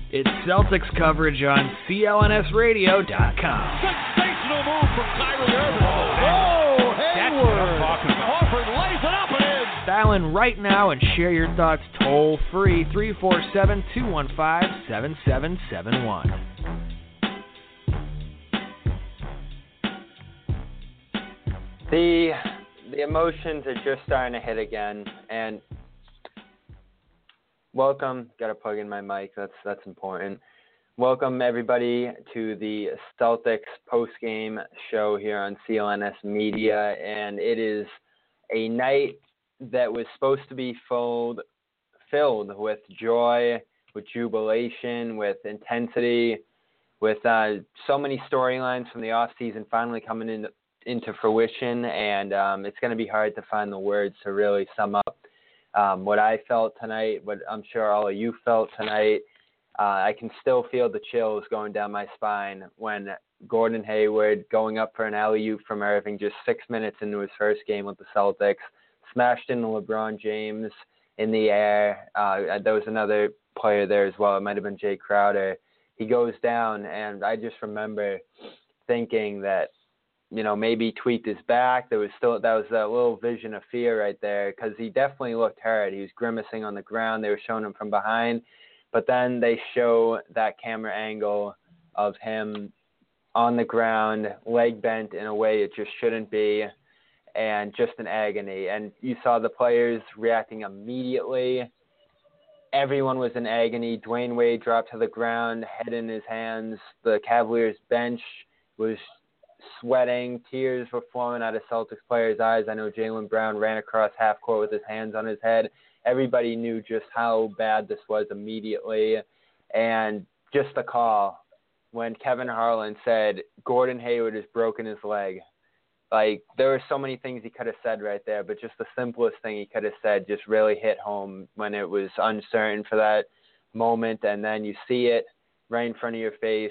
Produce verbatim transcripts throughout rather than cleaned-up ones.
It's Celtics coverage on C L N S radio dot com. Sensational move from Kyrie Irving. Oh, Hayward. Horford lays it up and in. Dial in right now and share your thoughts toll free three four seven, two one five, seven seven seven one. The the emotions are just starting to hit again, and welcome. Got to plug in my mic. That's that's important. Welcome everybody to the Celtics post-game show here on C L N S Media, and it is a night that was supposed to be filled filled with joy, with jubilation, with intensity, with uh, so many storylines from the offseason finally coming in. into fruition, and um, it's going to be hard to find the words to really sum up um, what I felt tonight, what I'm sure all of you felt tonight. Uh, I can still feel the chills going down my spine when Gordon Hayward, going up for an alley-oop from Irving just six minutes into his first game with the Celtics, smashed into LeBron James in the air. Uh, there was another player there as well. It might have been Jay Crowder. He goes down, and I just remember thinking that, you know, maybe he tweaked his back. There was still, that was that little vision of fear right there, because he definitely looked hurt. He was grimacing on the ground. They were showing him from behind. But then they show that camera angle of him on the ground, leg bent in a way it just shouldn't be, and just in agony. And you saw the players reacting immediately. Everyone was in agony. Dwayne Wade dropped to the ground, head in his hands. The Cavaliers bench was sweating. Tears were flowing out of Celtics players' eyes. I know Jaylen Brown ran across half court with his hands on his head. Everybody knew just how bad this was immediately. And just the call when Kevin Harlan said Gordon Hayward has broken his leg. Like, there were so many things he could have said right there, but just the simplest thing he could have said just really hit home when it was uncertain for that moment. And then you see it right in front of your face.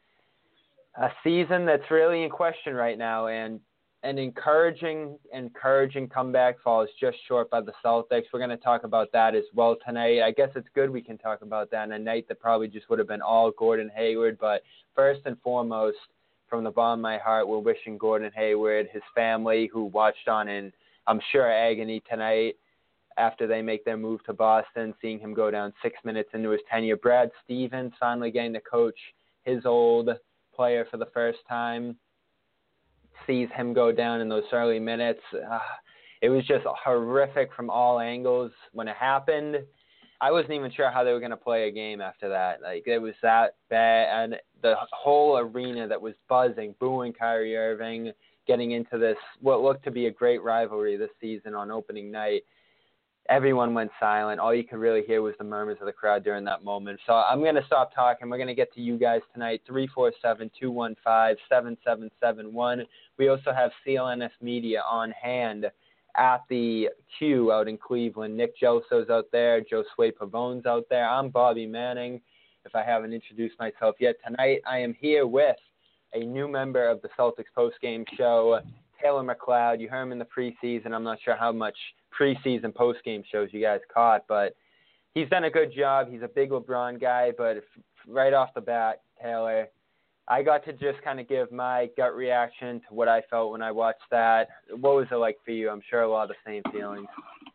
A season that's really in question right now, and an encouraging, encouraging comeback falls just short by the Celtics. We're going to talk about that as well tonight. I guess it's good we can talk about that on a night that probably just would have been all Gordon Hayward. But first and foremost, from the bottom of my heart, we're wishing Gordon Hayward, his family, who watched on in, I'm sure, agony tonight after they make their move to Boston, seeing him go down six minutes into his tenure. Brad Stevens finally getting to coach his old player for the first time, sees him go down in those early minutes. Uh, it was just horrific from all angles when it happened. I wasn't even sure how they were going to play a game after that. Like, it was that bad, and the whole arena that was buzzing, booing Kyrie Irving, getting into this, what looked to be a great rivalry this season on opening night. Everyone went silent. All you could really hear was the murmurs of the crowd during that moment. So I'm going to stop talking. We're going to get to you guys tonight, three four seven, two one five, seven seven seven one. We also have C L N S Media on hand at the Q out in Cleveland. Nick Gelso's out there. Josue Pavone's out there. I'm Bobby Manning, if I haven't introduced myself yet. Tonight I am here with a new member of the Celtics postgame show, Taylor McLeod. You heard him in the preseason. I'm not sure how much preseason postgame shows you guys caught, but he's done a good job. He's a big LeBron guy, but right off the bat, Taylor, I got to just kind of give my gut reaction to what I felt when I watched that. What was it like for you? I'm sure a lot of the same feelings.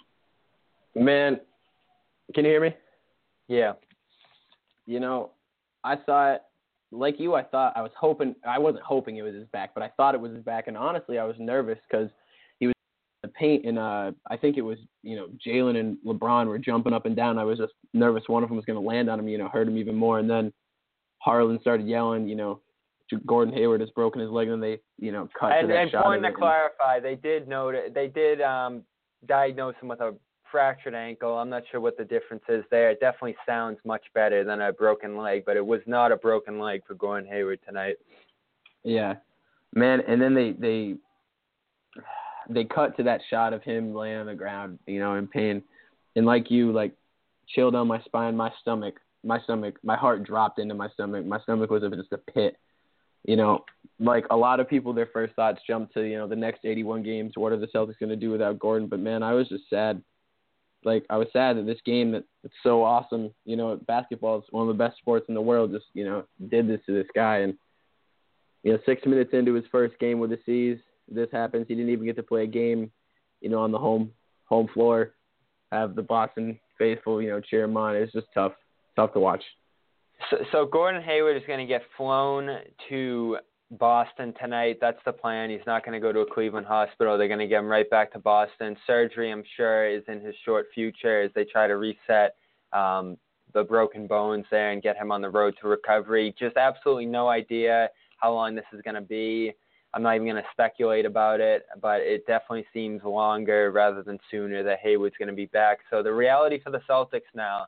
Man, can you hear me? Yeah. You know, I saw it like you. I thought I was hoping, I wasn't hoping it was his back, but I thought it was his back. And honestly, I was nervous because he was in the paint, and uh, I think it was, you know, Jalen and LeBron were jumping up and down. I was just nervous one of them was going to land on him, you know, hurt him even more. And then Harlan started yelling, you know, Gordon Hayward has broken his leg, and they, you know, cut and, to that and shot. And to clarify, they did note they did um, diagnose him with a fractured ankle. I'm not sure what the difference is there. It definitely sounds much better than a broken leg, but it was not a broken leg for Gordon Hayward tonight. Yeah, man. And then they they they cut to that shot of him laying on the ground, you know, in pain, and like you, like chill down my spine, my stomach, my stomach, my heart dropped into my stomach. My stomach was just a pit. You know, like a lot of people, their first thoughts jumped to, you know, the next eighty-one games. What are the Celtics going to do without Gordon? But, man, I was just sad. like I was sad that this game that it's so awesome, you know, basketball is one of the best sports in the world, just, you know, did this to this guy. And, you know, six minutes into his first game with the C's, this happens. He didn't even get to play a game, you know, on the home home floor, have the Boston faithful, you know, cheer him on. It's just tough, tough to watch. So, so Gordon Hayward is going to get flown to Boston tonight. That's the plan. He's not going to go to a Cleveland hospital. They're going to get him right back to Boston. Surgery, I'm sure, is in his short future as they try to reset um, the broken bones there and get him on the road to recovery. Just absolutely no idea how long this is going to be. I'm not even going to speculate about it, but it definitely seems longer rather than sooner that Hayward's going to be back. So the reality for the Celtics now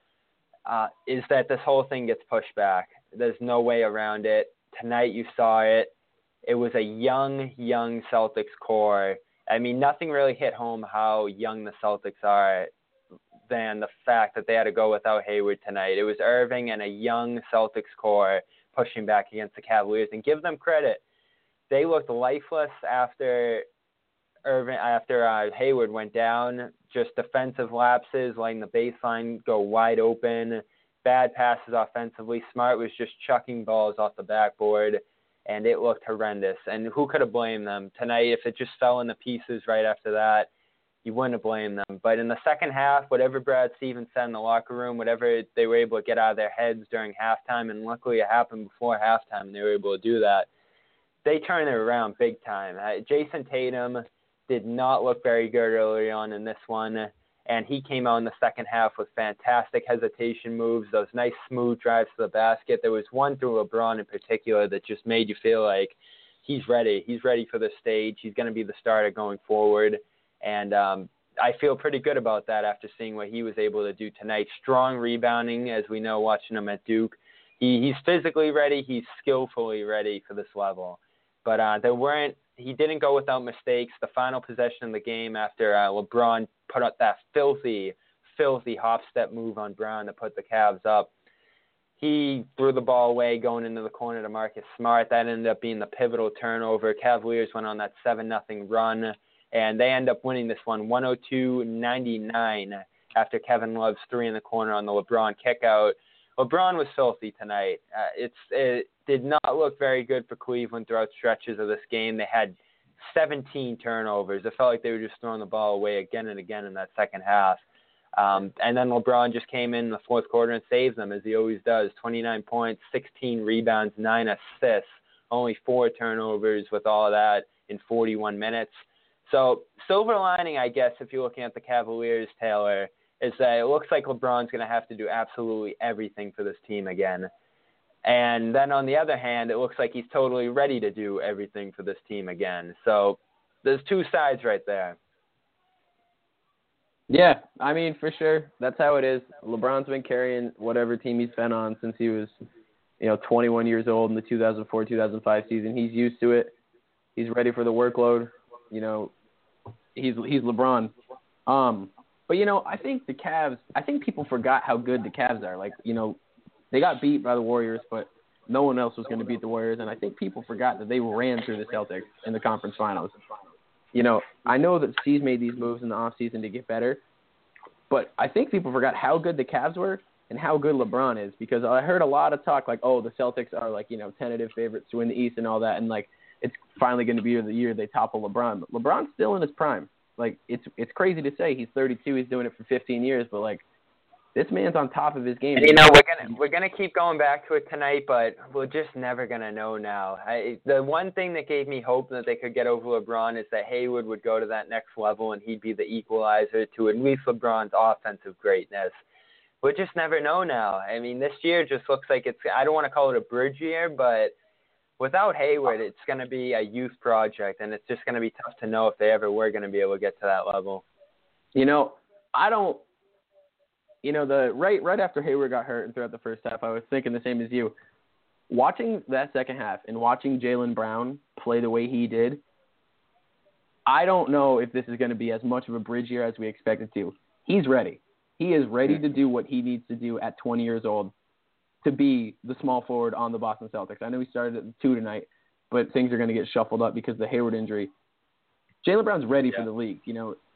uh, is that this whole thing gets pushed back. There's no way around it. Tonight you saw it. It was a young, young Celtics core. I mean, nothing really hit home how young the Celtics are than the fact that they had to go without Hayward tonight. It was Irving and a young Celtics core pushing back against the Cavaliers. And give them credit. They looked lifeless after Irving, after uh, Hayward went down. Just defensive lapses, letting the baseline go wide open. Bad passes offensively. Smart was just chucking balls off the backboard, and it looked horrendous. And who could have blamed them? Tonight, if it just fell into pieces right after that, you wouldn't have blamed them. But in the second half, whatever Brad Stevens said in the locker room, whatever they were able to get out of their heads during halftime, and luckily it happened before halftime, and they were able to do that, they turned it around big time. Uh, Jason Tatum did not look very good early on in this one, and he came out in the second half with fantastic hesitation moves, those nice smooth drives to the basket. There was one through LeBron in particular that just made you feel like he's ready. He's ready for the stage. He's going to be the starter going forward. And um, I feel pretty good about that after seeing what he was able to do tonight. Strong rebounding, as we know, watching him at Duke. He, he's physically ready. He's skillfully ready for this level. But uh, there weren't he didn't go without mistakes. The final possession of the game after uh, LeBron put up that filthy, filthy hop step move on Brown to put the Cavs up, he threw the ball away going into the corner to Marcus Smart. That ended up being the pivotal turnover. Cavaliers went on that seven nothing run, and they end up winning this one one oh two ninety-nine after Kevin Love's three in the corner on the LeBron kickout. LeBron was filthy tonight. Uh, it's it did not look very good for Cleveland throughout stretches of this game. They had seventeen turnovers. It felt like they were just throwing the ball away again and again in that second half. Um, and then LeBron just came in, in the fourth quarter and saved them, as he always does. twenty-nine points, sixteen rebounds, nine assists, only four turnovers with all of that in forty-one minutes. So silver lining, I guess, if you're looking at the Cavaliers, Taylor, is that it looks like LeBron's going to have to do absolutely everything for this team again. And then on the other hand, it looks like he's totally ready to do everything for this team again. So there's two sides right there. Yeah, I mean, for sure. That's how it is. LeBron's been carrying whatever team he's been on since he was, you know, twenty-one years old in the two thousand four two thousand five season. He's used to it. He's ready for the workload. You know, he's he's LeBron. Um, but, you know, I think the Cavs, I think people forgot how good the Cavs are. Like, you know, they got beat by the Warriors, but no one else was going to beat the Warriors. And I think people forgot that they ran through the Celtics in the conference finals. You know, I know that Steve's made these moves in the offseason to get better, but I think people forgot how good the Cavs were and how good LeBron is, because I heard a lot of talk like, oh, the Celtics are like, you know, tentative favorites to win the East and all that, and like it's finally going to be the year they topple LeBron. But LeBron's still in his prime. Like, it's it's crazy to say he's thirty-two, he's doing it for fifteen years, but like, this man's on top of his game. And, you know, we're gonna we're gonna keep going back to it tonight, but we're just never gonna know now. I, the one thing that gave me hope that they could get over LeBron is that Hayward would go to that next level and he'd be the equalizer to at least LeBron's offensive greatness. We'll just never know now. I mean, this year just looks like it's, I don't want to call it a bridge year, but without Hayward, it's going to be a youth project, and it's just going to be tough to know if they ever were going to be able to get to that level. You know, I don't. You know, the right right after Hayward got hurt and throughout the first half, I was thinking the same as you. Watching that second half and watching Jaylen Brown play the way he did, I don't know if this is going to be as much of a bridge year as we expected to. He's ready. He is ready to do what he needs to do at twenty years old to be the small forward on the Boston Celtics. I know he started at the two tonight, but things are going to get shuffled up because of the Hayward injury. Jaylen Brown's ready yeah. for the league. You know,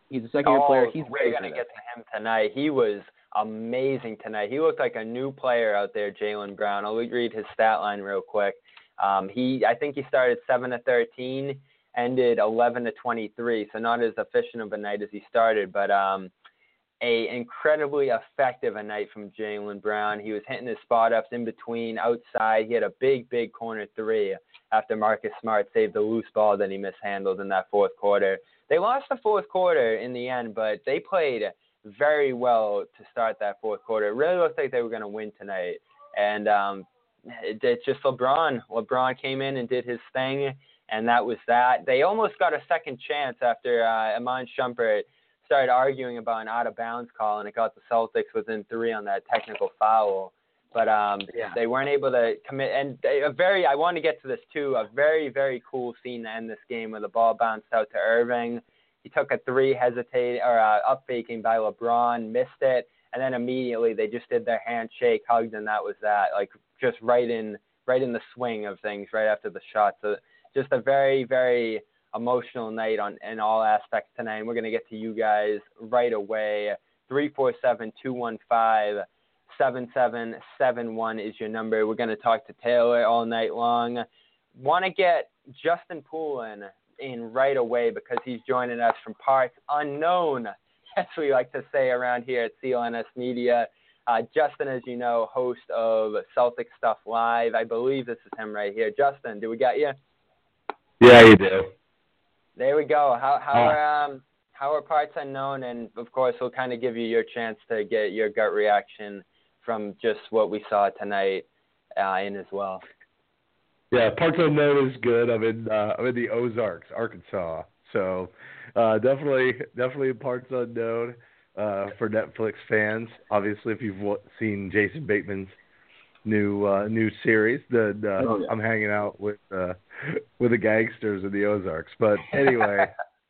He's a second-year oh, player. He's we're ready going to for get this. to him tonight. He was amazing tonight. He looked like a new player out there, Jaylen Brown. I'll read his stat line real quick. Um, he, I think he started seven to thirteen, ended eleven to twenty-three, so not as efficient of a night as he started, but um, a incredibly effective a night from Jaylen Brown. He was hitting his spot-ups in between, outside. He had a big, big corner three after Marcus Smart saved a loose ball that he mishandled in that fourth quarter. They lost the fourth quarter in the end, but they played very well to start that fourth quarter. It really looked like they were going to win tonight. And um, it, it's just LeBron. LeBron came in and did his thing, and that was that. They almost got a second chance after uh, Iman Shumpert started arguing about an out-of-bounds call, and it got the Celtics within three on that technical foul. But um, Yeah. they weren't able to commit. And they, a very, I want to get to this too, a very, very cool scene to end this game where the ball bounced out to Irving. He took a three hesitate or uh, up faking by LeBron, missed it, and then immediately they just did their handshake, hugged, and that was that. Like just right in, right in the swing of things, right after the shot. So just a very, very emotional night on in all aspects tonight. And we're gonna get to you guys right away. three four seven, two one five, seven seven seven one is your number. We're gonna talk to Taylor all night long. Want to get Justin Poulin in right away because he's joining us from parts unknown, as we like to say around here at C L N S Media. Uh, Justin, as you know, host of Celtic Stuff Live. I believe this is him right here. Justin, do we got you? Yeah, you do. There we go. How how are um how are parts unknown? And of course, we'll kind of give you your chance to get your gut reaction from just what we saw tonight uh, in as well. Yeah, parts unknown is good. I'm in uh, I'm in the Ozarks, Arkansas. So uh, definitely definitely parts unknown uh, for Netflix fans. Obviously, if you've w- seen Jason Bateman's new uh, new series, then uh, oh, yeah. I'm hanging out with uh, with the gangsters in the Ozarks. But anyway,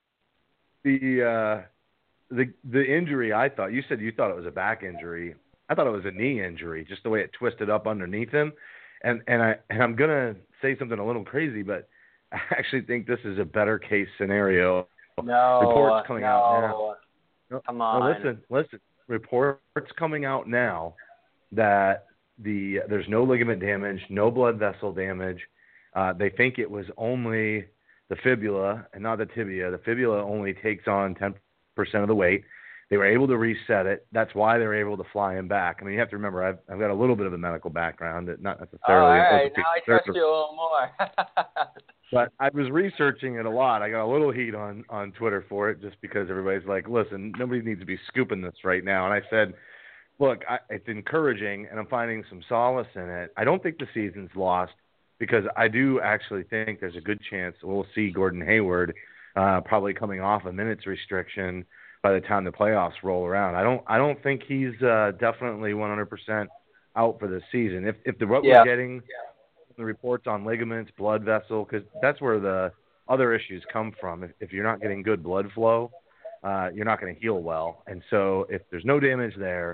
the uh, the the injury, I thought you said you thought it was a back injury. I thought it was a knee injury, just the way it twisted up underneath him. And and I and I'm gonna say something a little crazy, but I actually think this is a better case scenario. No, reports coming no. out now. No, Come on. no, listen, listen. Reports coming out now that the there's no ligament damage, no blood vessel damage. Uh, they think it was only the fibula and not the tibia. The fibula only takes on ten percent of the weight. They were able to reset it. That's why they were able to fly him back. I mean, you have to remember, I've, I've got a little bit of a medical background, not necessarily. Oh, all right, orthopedic now I trust surgery. you a little more. But I was researching it a lot. I got a little heat on, on Twitter for it just because everybody's like, listen, nobody needs to be scooping this right now. And I said, look, I, it's encouraging, and I'm finding some solace in it. I don't think the season's lost because I do actually think there's a good chance we'll see Gordon Hayward uh, probably coming off a minutes restriction by the time the playoffs roll around. I don't I don't think he's uh, definitely one hundred percent out for this season. If if the what Yeah. we're getting, yeah. the reports on ligaments, blood vessel, because that's where the other issues come from. If, if you're not getting good blood flow, uh, you're not going to heal well. And so if there's no damage there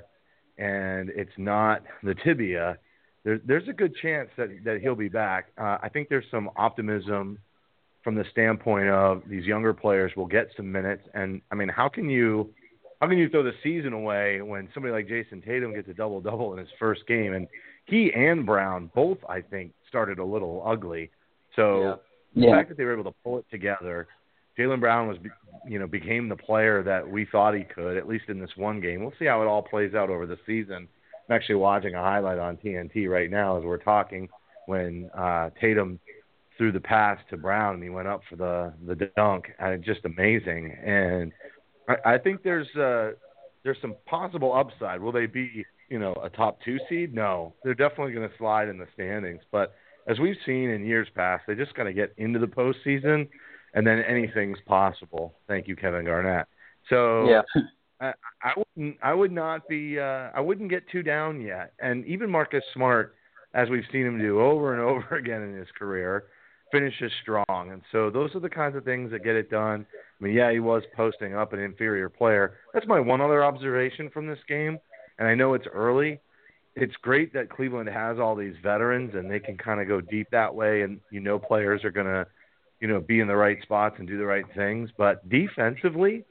and it's not the tibia, there, there's a good chance that, that he'll be back. Uh, I think there's some optimism from the standpoint of these younger players will get some minutes. And I mean, how can you, how can you throw the season away when somebody like Jason Tatum gets a double double in his first game? And he and Brown both, I think, started a little ugly. So Yeah. the Yeah. fact that they were able to pull it together, Jaylen Brown was, you know, became the player that we thought he could, at least in this one game. We'll see how it all plays out over the season. I'm actually watching a highlight on T N T right now as we're talking when uh, Tatum threw the pass to Brown and he went up for the, the dunk. Uh, just amazing. And I, I think there's uh, there's some possible upside. Will they be, you know, a top two seed? No. They're definitely going to slide in the standings. But as we've seen in years past, they just got to get into the postseason, and then anything's possible. Thank you, Kevin Garnett. So Yeah. I, I wouldn't. I would not be. Uh, I wouldn't get too down yet. And even Marcus Smart, as we've seen him do over and over again in his career, finishes strong. And so those are the kinds of things that get it done. I mean, yeah, he was posting up an inferior player. That's my one other observation from this game. And I know it's early. It's great that Cleveland has all these veterans and they can kind of go deep that way. And, you know, players are going to, you know, be in the right spots and do the right things. But defensively,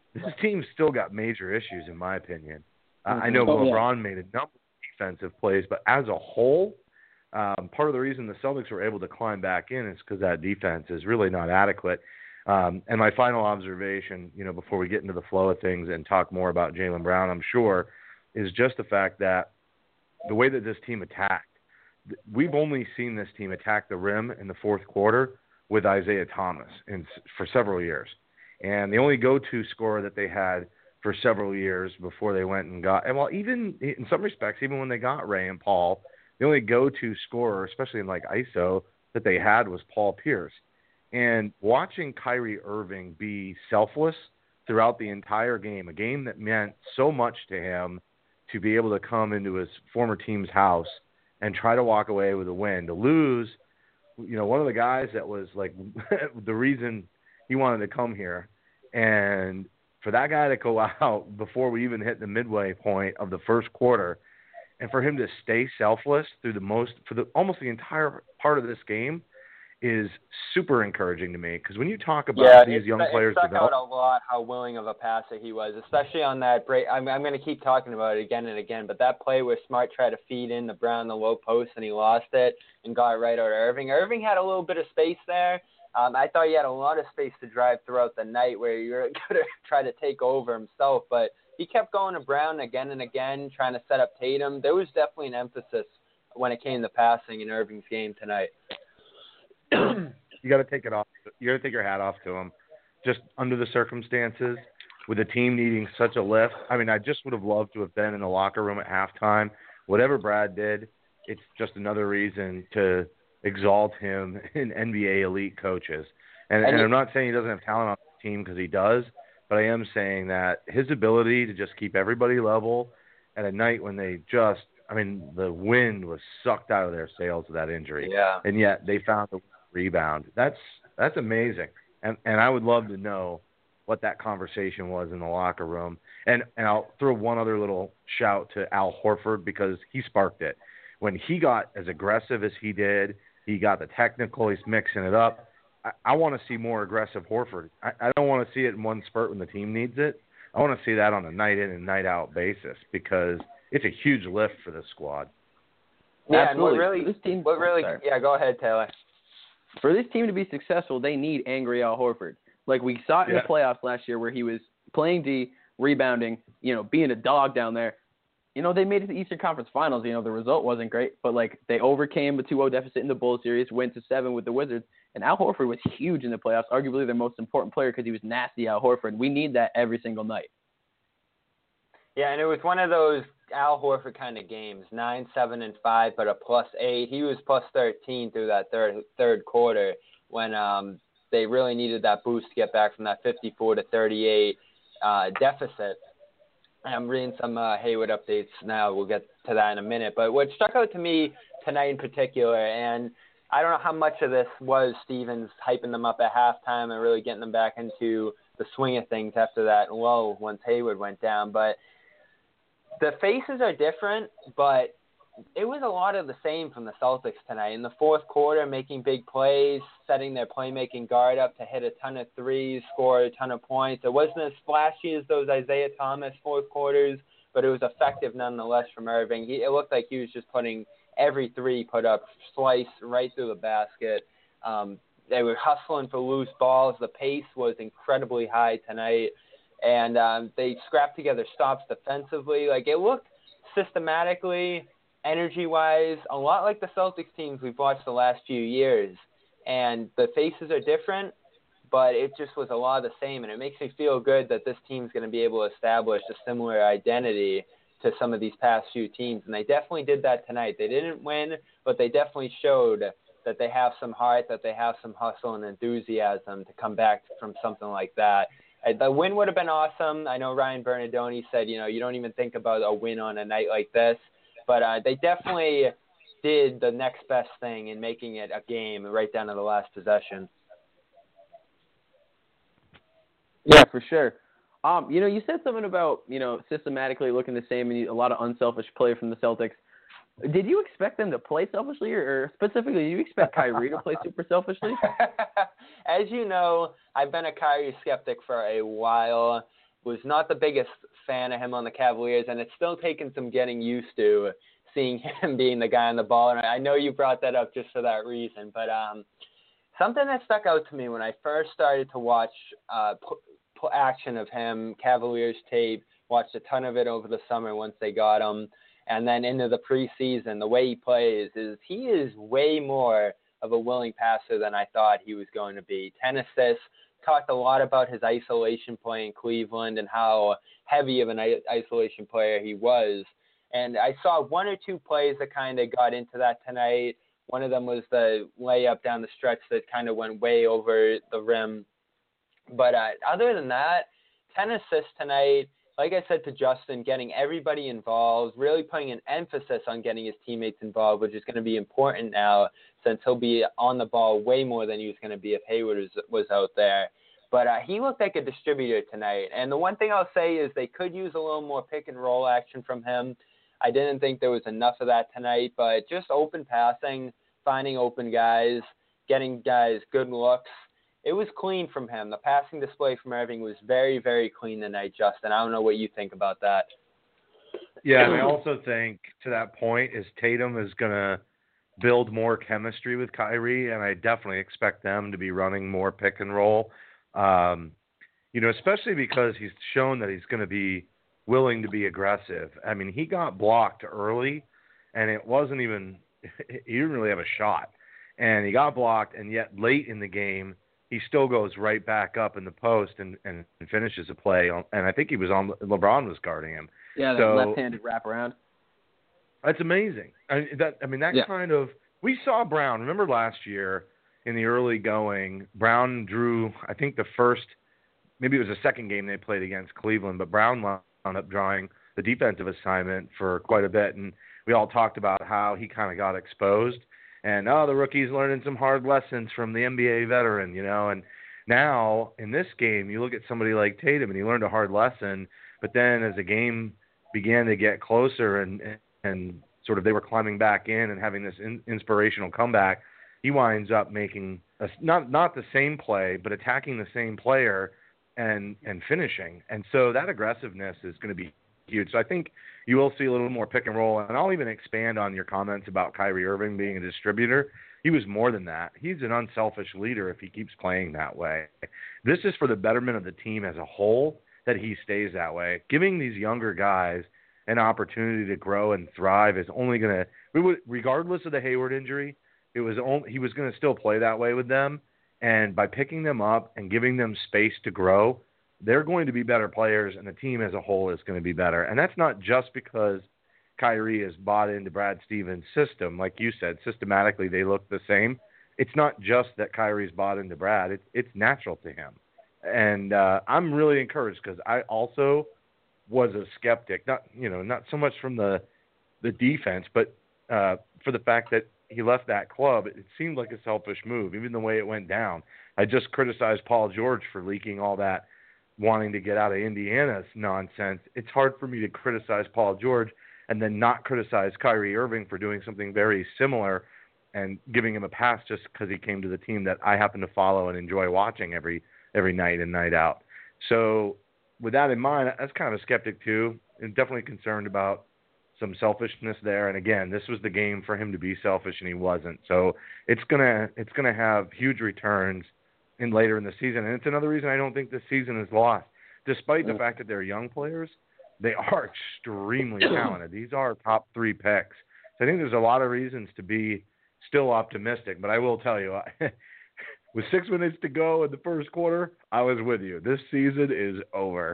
this team's still got major issues, in my opinion. Uh, Mm-hmm. I know oh, LeBron yeah. made a number of defensive plays, but as a whole, um, part of the reason the Celtics were able to climb back in is because that defense is really not adequate. Um, and my final observation, you know, before we get into the flow of things and talk more about Jaylen Brown, I'm sure, is just the fact that the way that this team attacked, we've only seen this team attack the rim in the fourth quarter with Isaiah Thomas in, for several years. And the only go-to scorer that they had for several years before they went and got, and well, even in some respects, even when they got Ray and Paul, the only go-to scorer, especially in like I S O, that they had was Paul Pierce. And watching Kyrie Irving be selfless throughout the entire game, a game that meant so much to him, to be able to come into his former team's house and try to walk away with a win, to lose, you know, one of the guys that was like the reason he wanted to come here, and for that guy to go out before we even hit the midway point of the first quarter, and for him to stay selfless through the most, for the almost the entire part of this game, is super encouraging to me. Because when you talk about yeah, these it, young it players stuck develop, out a lot how willing of a passer he was, especially on that break. I'm, I'm going to keep talking about it again and again, but that play where Smart tried to feed in the Brown the low post and he lost it and got it right out of Irving. Irving had a little bit of space there. Um, I thought he had a lot of space to drive throughout the night where you're going to try to take over himself, but he kept going to Brown again and again, trying to set up Tatum. There was definitely an emphasis when it came to passing in Irving's game tonight. you got to take it off. You got to take your hat off to him. Just under the circumstances, with the team needing such a lift. I mean, I just would have loved to have been in the locker room at halftime. Whatever Brad did, it's just another reason to exalt him in N B A elite coaches. And, and, and I'm not saying he doesn't have talent on the team, because he does, but I am saying that his ability to just keep everybody level at a night when they just, I mean, the wind was sucked out of their sails with that injury. Yeah. And yet they found the rebound. That's that's amazing. And and I would love to know what that conversation was in the locker room. And and I'll throw one other little shout to Al Horford, because he sparked it. When he got as aggressive as he did, he got the technical, he's mixing it up. I, I want to see more aggressive Horford. I, I don't want to see it in one spurt when the team needs it. I want to see that on a night in and night out basis, because it's a huge lift for this squad. Yeah, Absolutely. and what really, this team, what really, sorry. yeah, go ahead, Taylor. For this team to be successful, they need angry Al Horford. Like we saw it in Yeah. the playoffs last year, where he was playing D, rebounding, you know, being a dog down there. You know, they made it to the Eastern Conference Finals. You know, the result wasn't great, but like they overcame a two oh deficit in the Bulls series, went to seven with the Wizards, and Al Horford was huge in the playoffs, arguably their most important player, because he was nasty Al Horford. We need that every single night. Yeah, and it was one of those Al Horford kind of games, nine, seven, and five, but a plus eight. He was plus thirteen through that third third quarter when um, they really needed that boost to get back from that fifty-four to thirty-eight uh, deficit. And I'm reading some uh, Hayward updates now. We'll get to that in a minute. But what struck out to me tonight in particular, and I don't know how much of this was Stevens hyping them up at halftime and really getting them back into the swing of things after that lull once Hayward went down, but the faces are different, but it was a lot of the same from the Celtics tonight. In the fourth quarter, making big plays, setting their playmaking guard up to hit a ton of threes, score a ton of points. It wasn't as flashy as those Isaiah Thomas fourth quarters, but it was effective nonetheless from Irving. He, it looked like he was just putting every three put up, slice right through the basket. Um, they were hustling for loose balls. The pace was incredibly high tonight. And um, they scrapped together stops defensively. Like, it looked systematically, energy-wise, a lot like the Celtics teams we've watched the last few years. And the faces are different, but it just was a lot of the same. And it makes me feel good that this team's going to be able to establish a similar identity to some of these past few teams. And they definitely did that tonight. They didn't win, but they definitely showed that they have some heart, that they have some hustle and enthusiasm to come back from something like that. The win would have been awesome. I know Ryan Bernardoni said, you know, you don't even think about a win on a night like this. But uh, they definitely did the next best thing in making it a game right down to the last possession. Yeah, for sure. Um, you know, you said something about, you know, systematically looking the same and a lot of unselfish play from the Celtics. Did you expect them to play selfishly, or, or specifically, did you expect Kyrie to play super selfishly? As you know, I've been a Kyrie skeptic for a while, was not the biggest fan of him on the Cavaliers, and it's still taken some getting used to seeing him being the guy on the ball. And I know you brought that up just for that reason, but um, something that stuck out to me when I first started to watch uh, p- p- action of him, Cavaliers tape, watched a ton of it over the summer once they got him, and then into the preseason, the way he plays is he is way more of a willing passer than I thought he was going to be. ten assists, talked a lot about his isolation play in Cleveland and how heavy of an isolation player he was. And I saw one or two plays that kind of got into that tonight. One of them was the layup down the stretch that kind of went way over the rim. But uh, other than that, ten assists tonight. Like I said to Justin, getting everybody involved, really putting an emphasis on getting his teammates involved, which is going to be important now since he'll be on the ball way more than he was going to be if Hayward was, was out there. But uh, he looked like a distributor tonight. And the one thing I'll say is they could use a little more pick and roll action from him. I didn't think there was enough of that tonight, but just open passing, finding open guys, getting guys good looks. It was clean from him. The passing display from Irving was very, very clean tonight, Justin. I don't know what you think about that. Yeah, and I also think to that point is Tatum is going to build more chemistry with Kyrie, and I definitely expect them to be running more pick and roll, um, you know, especially because he's shown that he's going to be willing to be aggressive. I mean, he got blocked early, and it wasn't even – he didn't really have a shot. And he got blocked, and yet late in the game, he still goes right back up in the post and, and, and finishes a play. And I think he was on – LeBron was guarding him. Yeah, that so, left-handed wraparound. That's amazing. I, that, I mean, that yeah. kind of – we saw Brown. Remember last year in the early going, Brown drew, I think, the first – maybe it was the second game they played against Cleveland, but Brown wound up drawing the defensive assignment for quite a bit. And we all talked about how he kind of got exposed. And, oh, the rookie's learning some hard lessons from the N B A veteran, you know. And now in this game, you look at somebody like Tatum, and he learned a hard lesson. But then as the game began to get closer and and sort of they were climbing back in and having this in, inspirational comeback, he winds up making a, not not the same play, but attacking the same player and and finishing. And so that aggressiveness is going to be huge. So I think you will see a little more pick and roll. And I'll even expand on your comments about Kyrie Irving being a distributor. He was more than that. He's an unselfish leader if he keeps playing that way. This is for the betterment of the team as a whole that he stays that way. Giving these younger guys an opportunity to grow and thrive is only going to, regardless of the Hayward injury, it was only, he was going to still play that way with them. And by picking them up and giving them space to grow, they're going to be better players, and the team as a whole is going to be better. And that's not just because Kyrie is bought into Brad Stevens' system. Like you said, systematically they look the same. It's not just that Kyrie's bought into Brad. It's, it's natural to him. And uh, I'm really encouraged because I also was a skeptic, not you know, not so much from the the defense, but uh, for the fact that he left that club. It seemed like a selfish move, even the way it went down. I just criticized Paul George for leaking all that wanting to get out of Indiana's nonsense. It's hard for me to criticize Paul George and then not criticize Kyrie Irving for doing something very similar and giving him a pass just because he came to the team that I happen to follow and enjoy watching every every night and night out. So with that in mind, I was kind of a skeptic too, and definitely concerned about some selfishness there. And again, this was the game for him to be selfish, and he wasn't. So it's gonna it's gonna have huge returns in later in the season. And it's another reason I don't think this season is lost. Despite the fact that they're young players, they are extremely talented. These are top three picks. So I think there's a lot of reasons to be still optimistic. But I will tell you, with six minutes to go in the first quarter, I was with you. This season is over.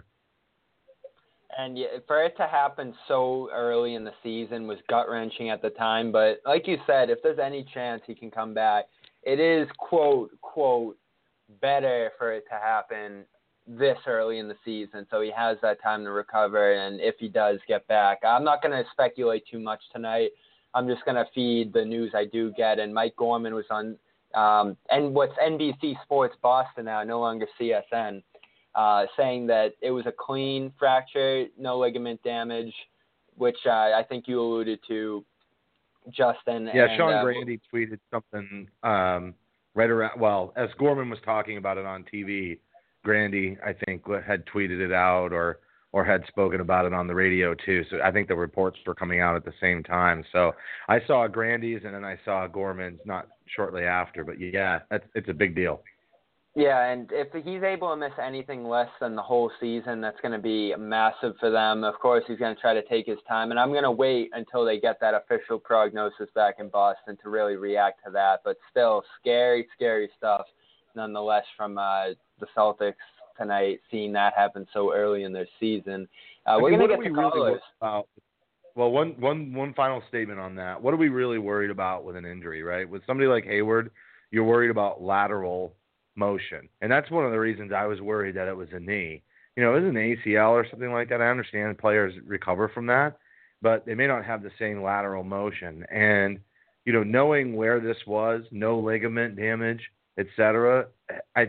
And yeah, for it to happen so early in the season was gut-wrenching at the time. But like you said, if there's any chance he can come back, it is, quote, quote, better for it to happen this early in the season, so he has that time to recover. And if he does get back, I'm not going to speculate too much tonight. I'm just going to feed the news I do get. And Mike Gorman was on, um, and what's N B C Sports Boston now, no longer C S N, uh, saying that it was a clean fracture, no ligament damage, which uh, I think you alluded to, Justin. Yeah, and, Sean uh, Grady tweeted something um, right around, well, as Gorman was talking about it on T V, Grandy, I think, had tweeted it out or or had spoken about it on the radio too. So I think the reports were coming out at the same time. So I saw Grandy's and then I saw Gorman's not shortly after. But yeah, that's, it's a big deal. Yeah, and if he's able to miss anything less than the whole season, that's going to be massive for them. Of course, he's going to try to take his time, and I'm going to wait until they get that official prognosis back in Boston to really react to that. But still, scary, scary stuff nonetheless from uh, the Celtics tonight, seeing that happen so early in their season. Uh, we're going to get to callers. Really about, well, one, one, one final statement on that. What are we really worried about with an injury, right? With somebody like Hayward, you're worried about lateral motion. And that's one of the reasons I was worried that it was a knee. You know, it was an A C L or something like that. I understand players recover from that, but they may not have the same lateral motion. And, you know, knowing where this was, no ligament damage, et cetera, I,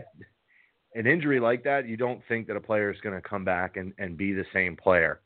an injury like that, you don't think that a player is going to come back and, and be the same player.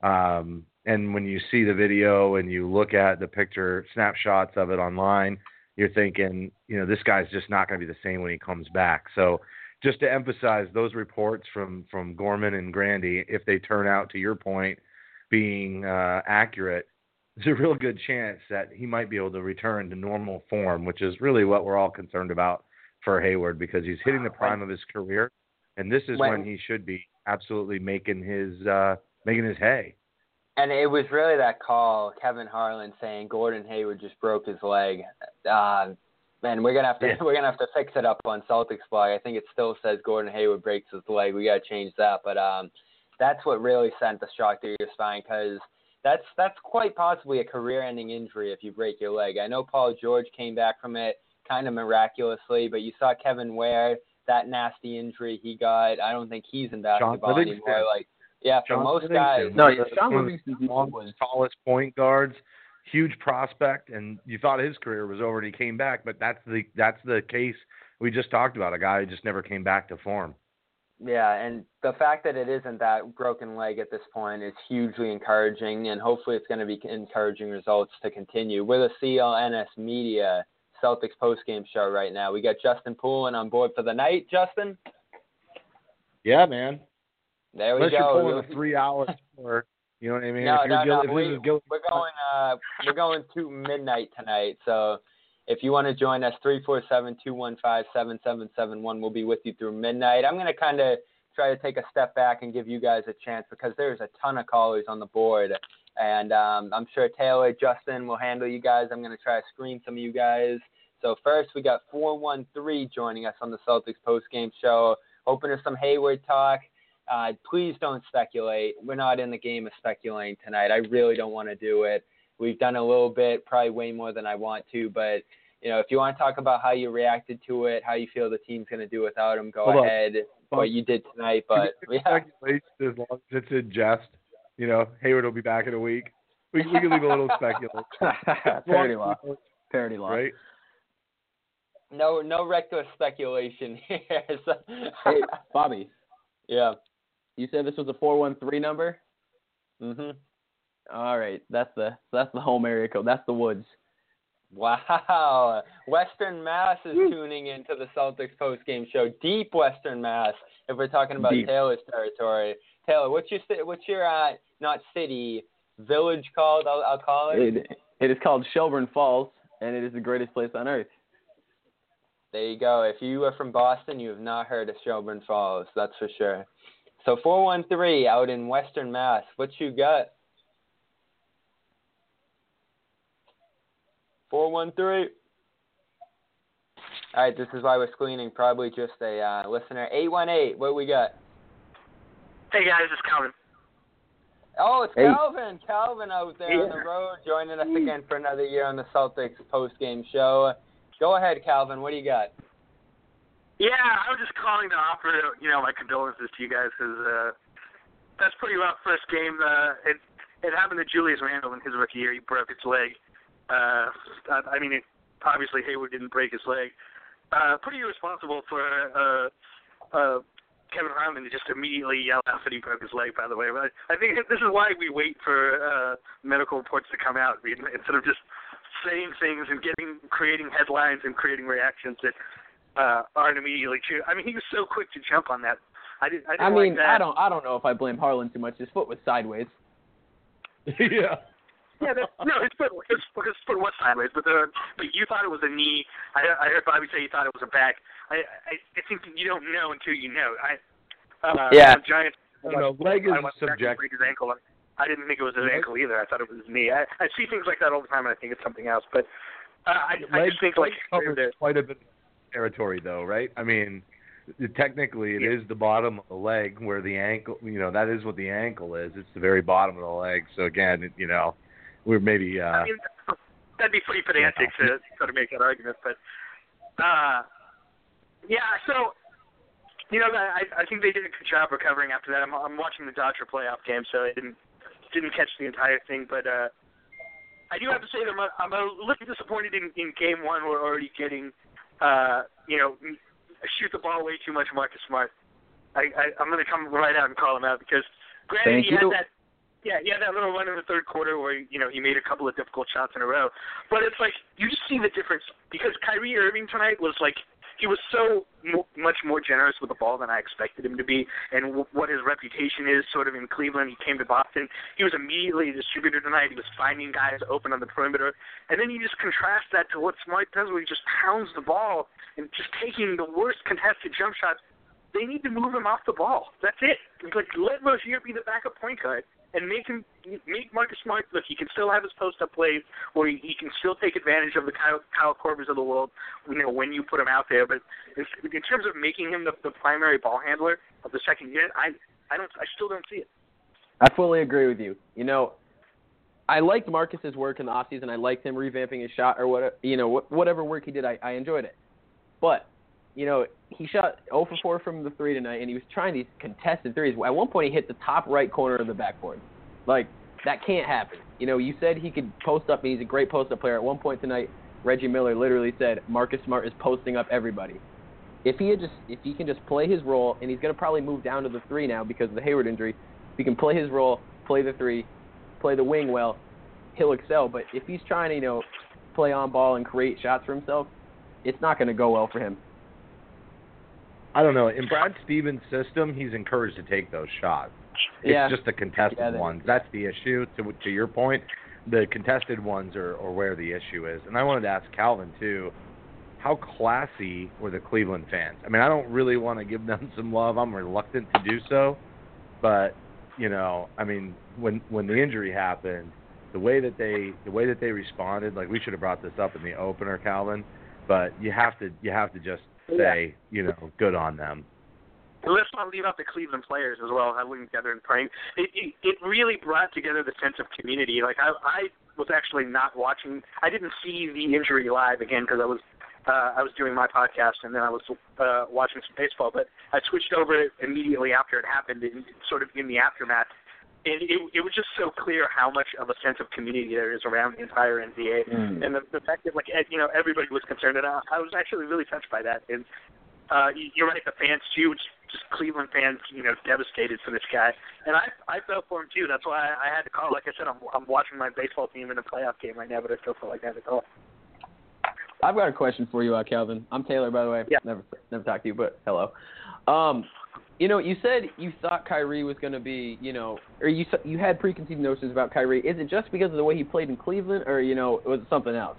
Um, and when you see the video and you look at the picture, snapshots of it online, you're thinking, you know, this guy's just not going to be the same when he comes back. So just to emphasize those reports from, from Gorman and Grandy, if they turn out, to your point, being uh, accurate, there's a real good chance that he might be able to return to normal form, which is really what we're all concerned about for Hayward, because he's hitting the prime of his career, and this is when, when he should be absolutely making his uh, making his hay. And it was really that call, Kevin Harlan saying Gordon Hayward just broke his leg, uh, and we're gonna have to yeah. we're gonna have to fix it up on Celtics blog. I think it still says Gordon Hayward breaks his leg. We gotta change that, but um, that's what really sent the shock through your spine, because that's that's quite possibly a career-ending injury if you break your leg. I know Paul George came back from it kind of miraculously, but you saw Kevin Ware, that nasty injury he got. I don't think he's in basketball anymore. Like. Yeah, for John most Livingston. guys. No, yeah, Sean one Livingston of the tallest point guards, huge prospect, and you thought his career was over and he came back, but that's the that's the case we just talked about, a guy who just never came back to form. Yeah, and the fact that it isn't that broken leg at this point is hugely encouraging, and hopefully it's going to be encouraging results to continue. We're the C L N S Media Celtics postgame show right now. We got Justin Poulin on board for the night. Justin? Yeah, man. There we Unless go. you're pulling a three-hour tour, you know what I mean? No, if no, you're no. Gil- we, if Gil- we're going. Uh, we're going to midnight tonight. So, if you want to join us, three four seven, two one five, seven seven seven one. We'll be with you through midnight. I'm going to kind of try to take a step back and give you guys a chance, because there's a ton of callers on the board, and um, I'm sure Taylor, Justin will handle you guys. I'm going to try to screen some of you guys. So first, we got four one three joining us on the Celtics postgame show. Hoping for some Hayward talk. Uh, please don't speculate. We're not in the game of speculating tonight. I really don't want to do it. We've done a little bit, probably way more than I want to. But, you know, if you want to talk about how you reacted to it, how you feel the team's going to do without him, go Hold ahead. On. What you did tonight. But, yeah. As long as it's in jest, you know, Hayward will be back in a week. We, we can leave a little speculation. Parody law. Parody law. Right? No, no reckless speculation here. So, hey, Bobby. Yeah. You said this was a four one three number? Mhm. All right. That's the that's the home area code. That's the woods. Wow. Western Mass is tuning into the Celtics postgame show. Deep Western Mass, if we're talking about Deep. Taylor's territory. Taylor, what's your what's your uh, not city, village called? I'll, I'll call it. it. It is called Shelburne Falls, and it is the greatest place on earth. There you go. If you are from Boston, you have not heard of Shelburne Falls, that's for sure. So four one three out in Western Mass. What you got? four one three. All right, this is why we're screening. Probably just a uh, listener. eight one eight. What we got? Hey guys, it's Calvin. Oh, it's Hey. Calvin. Calvin out there Yeah. on the road, joining us again for another year on the Celtics post-game show. Go ahead, Calvin. What do you got? Yeah, I was just calling to offer, you know, my condolences to you guys, because uh, that's pretty rough first game. Uh, it it happened to Julius Randle in his rookie year. He broke his leg. Uh, I mean, it, obviously Hayward didn't break his leg. Uh, pretty irresponsible for uh, uh, Kevin Harlan to just immediately yell out that he broke his leg, by the way. But I think this is why we wait for uh, medical reports to come out instead of just saying things and getting creating headlines and creating reactions that uh, aren't immediately true. I mean, he was so quick to jump on that I didn't. I, didn't I mean, like that. I don't. I don't know if I blame Harlan too much. His foot was sideways. yeah. Yeah, that, no, his foot, his, his foot was sideways, but the but you thought it was a knee. I, I heard Bobby say he thought it was a back. I, I, I think you don't know until you know. I, uh, Yeah. Giants. I don't know. Leg is I watched subjective. break his ankle. I didn't think it was his ankle either. I thought it was his knee. I, I see things like that all the time, and I think it's something else. But uh, I, I just think like covers quite a bit of territory, though, right? I mean, technically, it yeah. is the bottom of the leg where the ankle. You know, that is what the ankle is. It's the very bottom of the leg. So again, it, you know, we're maybe. Uh, I mean, that'd be pretty pedantic yeah. to sort of make that argument, but uh, yeah. So. You know, I I think they did a good job recovering after that. I'm I'm watching the Dodger playoff game, so I didn't didn't catch the entire thing. But uh, I do have to say that I'm a, I'm a little disappointed in, in game one. We're already getting, uh, you know, shoot the ball way too much, Marcus Smart. I, I I'm going to come right out and call him out because, granted, Thank he you. had that. Yeah, he had that little run in the third quarter where, you know, he made a couple of difficult shots in a row. But it's like, you just see the difference because Kyrie Irving tonight was like, he was so mo- much more generous with the ball than I expected him to be, and w- what his reputation is sort of in Cleveland. He came to Boston. He was immediately a distributor tonight. He was finding guys open on the perimeter. And then you just contrast that to what Smart does where he just pounds the ball and just taking the worst contested jump shots. They need to move him off the ball. That's it. It's like, let Rozier be the backup point guard and make him make Marcus Smart look. He can still have his post-up plays where he, he can still take advantage of the Kyle, Kyle Korvers of the world, you know, when you put him out there. But in, in terms of making him the, the primary ball handler of the second unit, I I don't I still don't see it. I fully agree with you. You know, I liked Marcus's work in the offseason. I liked him revamping his shot or whatever, you know, whatever work he did. I, I enjoyed it. But you know, he shot zero for four from the three tonight, and he was trying these contested threes. At one point, he hit the top right corner of the backboard. Like, that can't happen. You know, you said he could post up, and he's a great post-up player. At one point tonight, Reggie Miller literally said, Marcus Smart is posting up everybody. If he had just, if he can just play his role, and he's going to probably move down to the three now because of the Hayward injury, if he can play his role, play the three, play the wing well, he'll excel. But if he's trying to, you know, play on ball and create shots for himself, it's not going to go well for him. I don't know. In Brad Stevens' system, he's encouraged to take those shots. It's yeah. just the contested yeah, ones. That's the issue. To to your point, the contested ones are, are where the issue is. And I wanted to ask Calvin, too, how classy were the Cleveland fans? I mean, I don't really want to give them some love. I'm reluctant to do so. But, you know, I mean, when when the injury happened, the way that they the way that they responded, like we should have brought this up in the opener, Calvin, but you have to you have to just say, you know, good on them. And let's not leave out the Cleveland players as well, huddling together and praying. It, it, it really brought together the sense of community. Like, I, I was actually not watching. I didn't see the injury live again because I was uh, I was doing my podcast and then I was uh, watching some baseball. But I switched over immediately after it happened, and sort of in the aftermath. And it, it was just so clear how much of a sense of community there is around the entire N B A, mm. and the, the fact that, like, you know, everybody was concerned, and I, I was actually really touched by that. And uh, you're right, the fans too, just Cleveland fans, you know, devastated for this guy, and I I felt for him too. That's why I, I had to call. Like I said, I'm I'm watching my baseball team in a playoff game right now, but I still felt like I had to call. I've got a question for you, uh, Calvin. I'm Taylor, by the way. Yeah. Never never talked to you, but hello. Um. You know, you said you thought Kyrie was going to be, you know, or you you had preconceived notions about Kyrie. Is it just because of the way he played in Cleveland, or, you know, was it something else?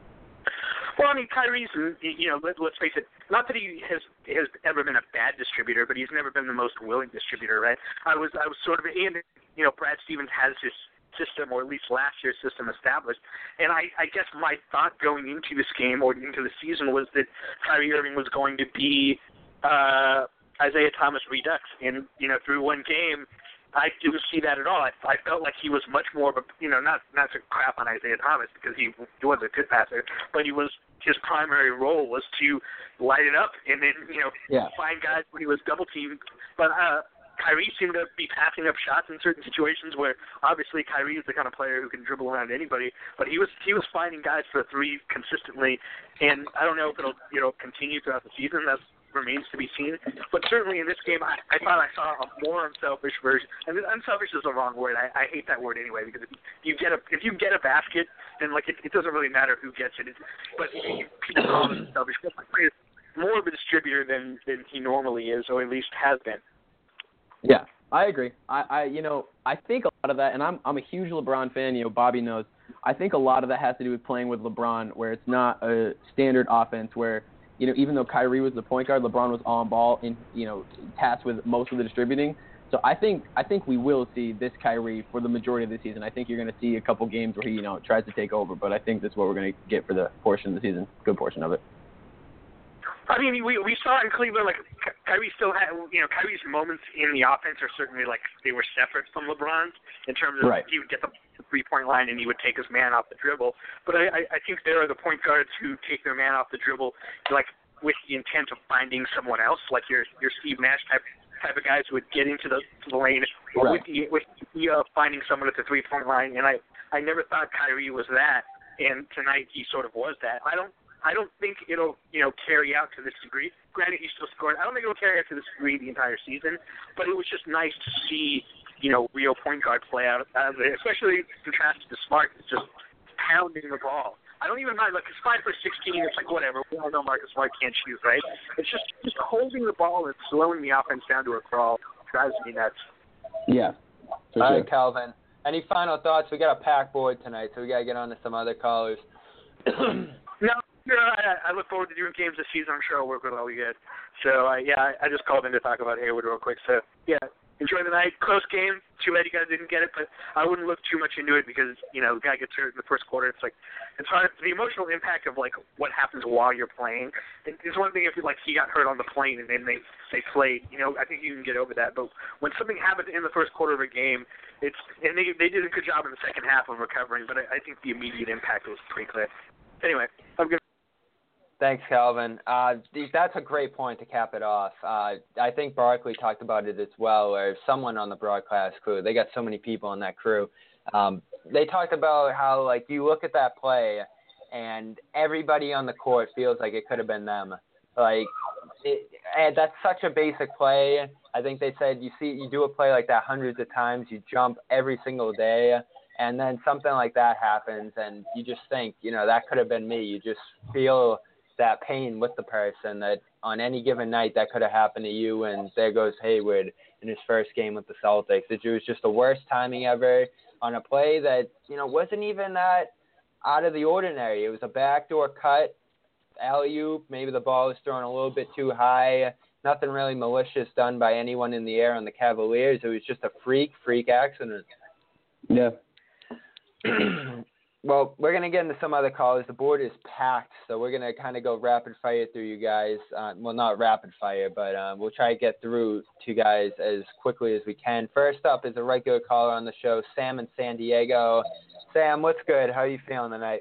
Well, I mean, Kyrie's, you know, let, let's face it, not that he has has ever been a bad distributor, but he's never been the most willing distributor, right? I was I was sort of, and, you know, Brad Stevens has his system, or at least last year's system, established. And I, I guess my thought going into this game or into the season was that Kyrie Irving was going to be uh, – Isaiah Thomas redux, and, you know, through one game, I didn't see that at all. I, I felt like he was much more of a, you know, not not to crap on Isaiah Thomas because he, he was a good passer, but he was, his primary role was to light it up and then, you know, yeah. find guys when he was double teamed. But uh, Kyrie seemed to be passing up shots in certain situations where obviously Kyrie is the kind of player who can dribble around anybody, but he was he was finding guys for three consistently, and I don't know if it'll, you know, continue throughout the season. That's remains to be seen, but certainly in this game, I, I thought I saw a more unselfish version. And unselfish is the wrong word. I, I hate that word anyway because if you get a if you get a basket, then like it, it doesn't really matter who gets it. It's, but people call him selfish. More of a distributor than than he normally is, or at least has been. Yeah, I agree. I, I, you know, I think a lot of that, and I'm, I'm a huge LeBron fan. You know, Bobby knows. I think a lot of that has to do with playing with LeBron, where it's not a standard offense where, you know, even though Kyrie was the point guard, LeBron was on ball and, you know, tasked with most of the distributing. So I think I think we will see this Kyrie for the majority of the season. I think you're going to see a couple games where he, you know, tries to take over, but I think that's what we're going to get for the portion of the season, good portion of it. I mean, we we saw in Cleveland, like, Kyrie still had, you know, Kyrie's moments in the offense are certainly, like, they were separate from LeBron's in terms of right. he would get the three-point line and he would take his man off the dribble. But I, I think there are the point guards who take their man off the dribble, like, with the intent of finding someone else, like your your Steve Nash type type of guys who would get into the, to the lane right. with the with the uh, finding someone at the three-point line. And I, I never thought Kyrie was that, and tonight he sort of was that. I don't I don't think it'll, you know, carry out to this degree. Granted, he still scored. I don't think it'll carry out to this degree the entire season, but it was just nice to see, you know, real point guard play out, out of it, especially contrasted to Smart, just pounding the ball. I don't even mind, like, it's five for sixteen, it's like, whatever, we all know Marcus Smart can't shoot, right? It's just, just holding the ball and slowing the offense down to a crawl drives me nuts. Yeah, for All sure. right, Calvin. Any final thoughts? We got a packed board tonight, so we got to get on to some other callers. No, no, I, I look forward to doing games this season. I'm sure I'll work with all you guys. So, uh, yeah, I, I just called in to talk about Hayward real quick. So, yeah, enjoy the night. Close game. Too bad you guys didn't get it, but I wouldn't look too much into it because, you know, the guy gets hurt in the first quarter. It's like, it's hard. The emotional impact of, like, what happens while you're playing. It's one thing if, like, he got hurt on the plane and then they, they played. You know, I think you can get over that. But when something happens in the first quarter of a game, it's, and they, they did a good job in the second half of recovering, but I, I think the immediate impact was pretty clear. Anyway, I'm good. Thanks, Calvin. Uh, that's a great point to cap it off. Uh, I think Barkley talked about it as well, or someone on the broadcast crew. They got so many people on that crew. Um, they talked about how, like, you look at that play, and everybody on the court feels like it could have been them. Like, it, and that's such a basic play. I think they said you see you do a play like that hundreds of times, you jump every single day, and then something like that happens, and you just think, you know, that could have been me. You just feel that pain with the person that on any given night that could have happened to you, and there goes Hayward in his first game with the Celtics. It was just the worst timing ever on a play that, you know, wasn't even that out of the ordinary. It was a backdoor cut, alley-oop, maybe the ball was thrown a little bit too high. Nothing really malicious done by anyone in the air on the Cavaliers. It was just a freak, freak accident. Yeah. Well, we're going to get into some other callers. The board is packed, so we're going to kind of go rapid fire through you guys. Uh, well, not rapid fire, but uh, we'll try to get through to you guys as quickly as we can. First up is a regular caller on the show, Sam in San Diego. Sam, what's good? How are you feeling tonight?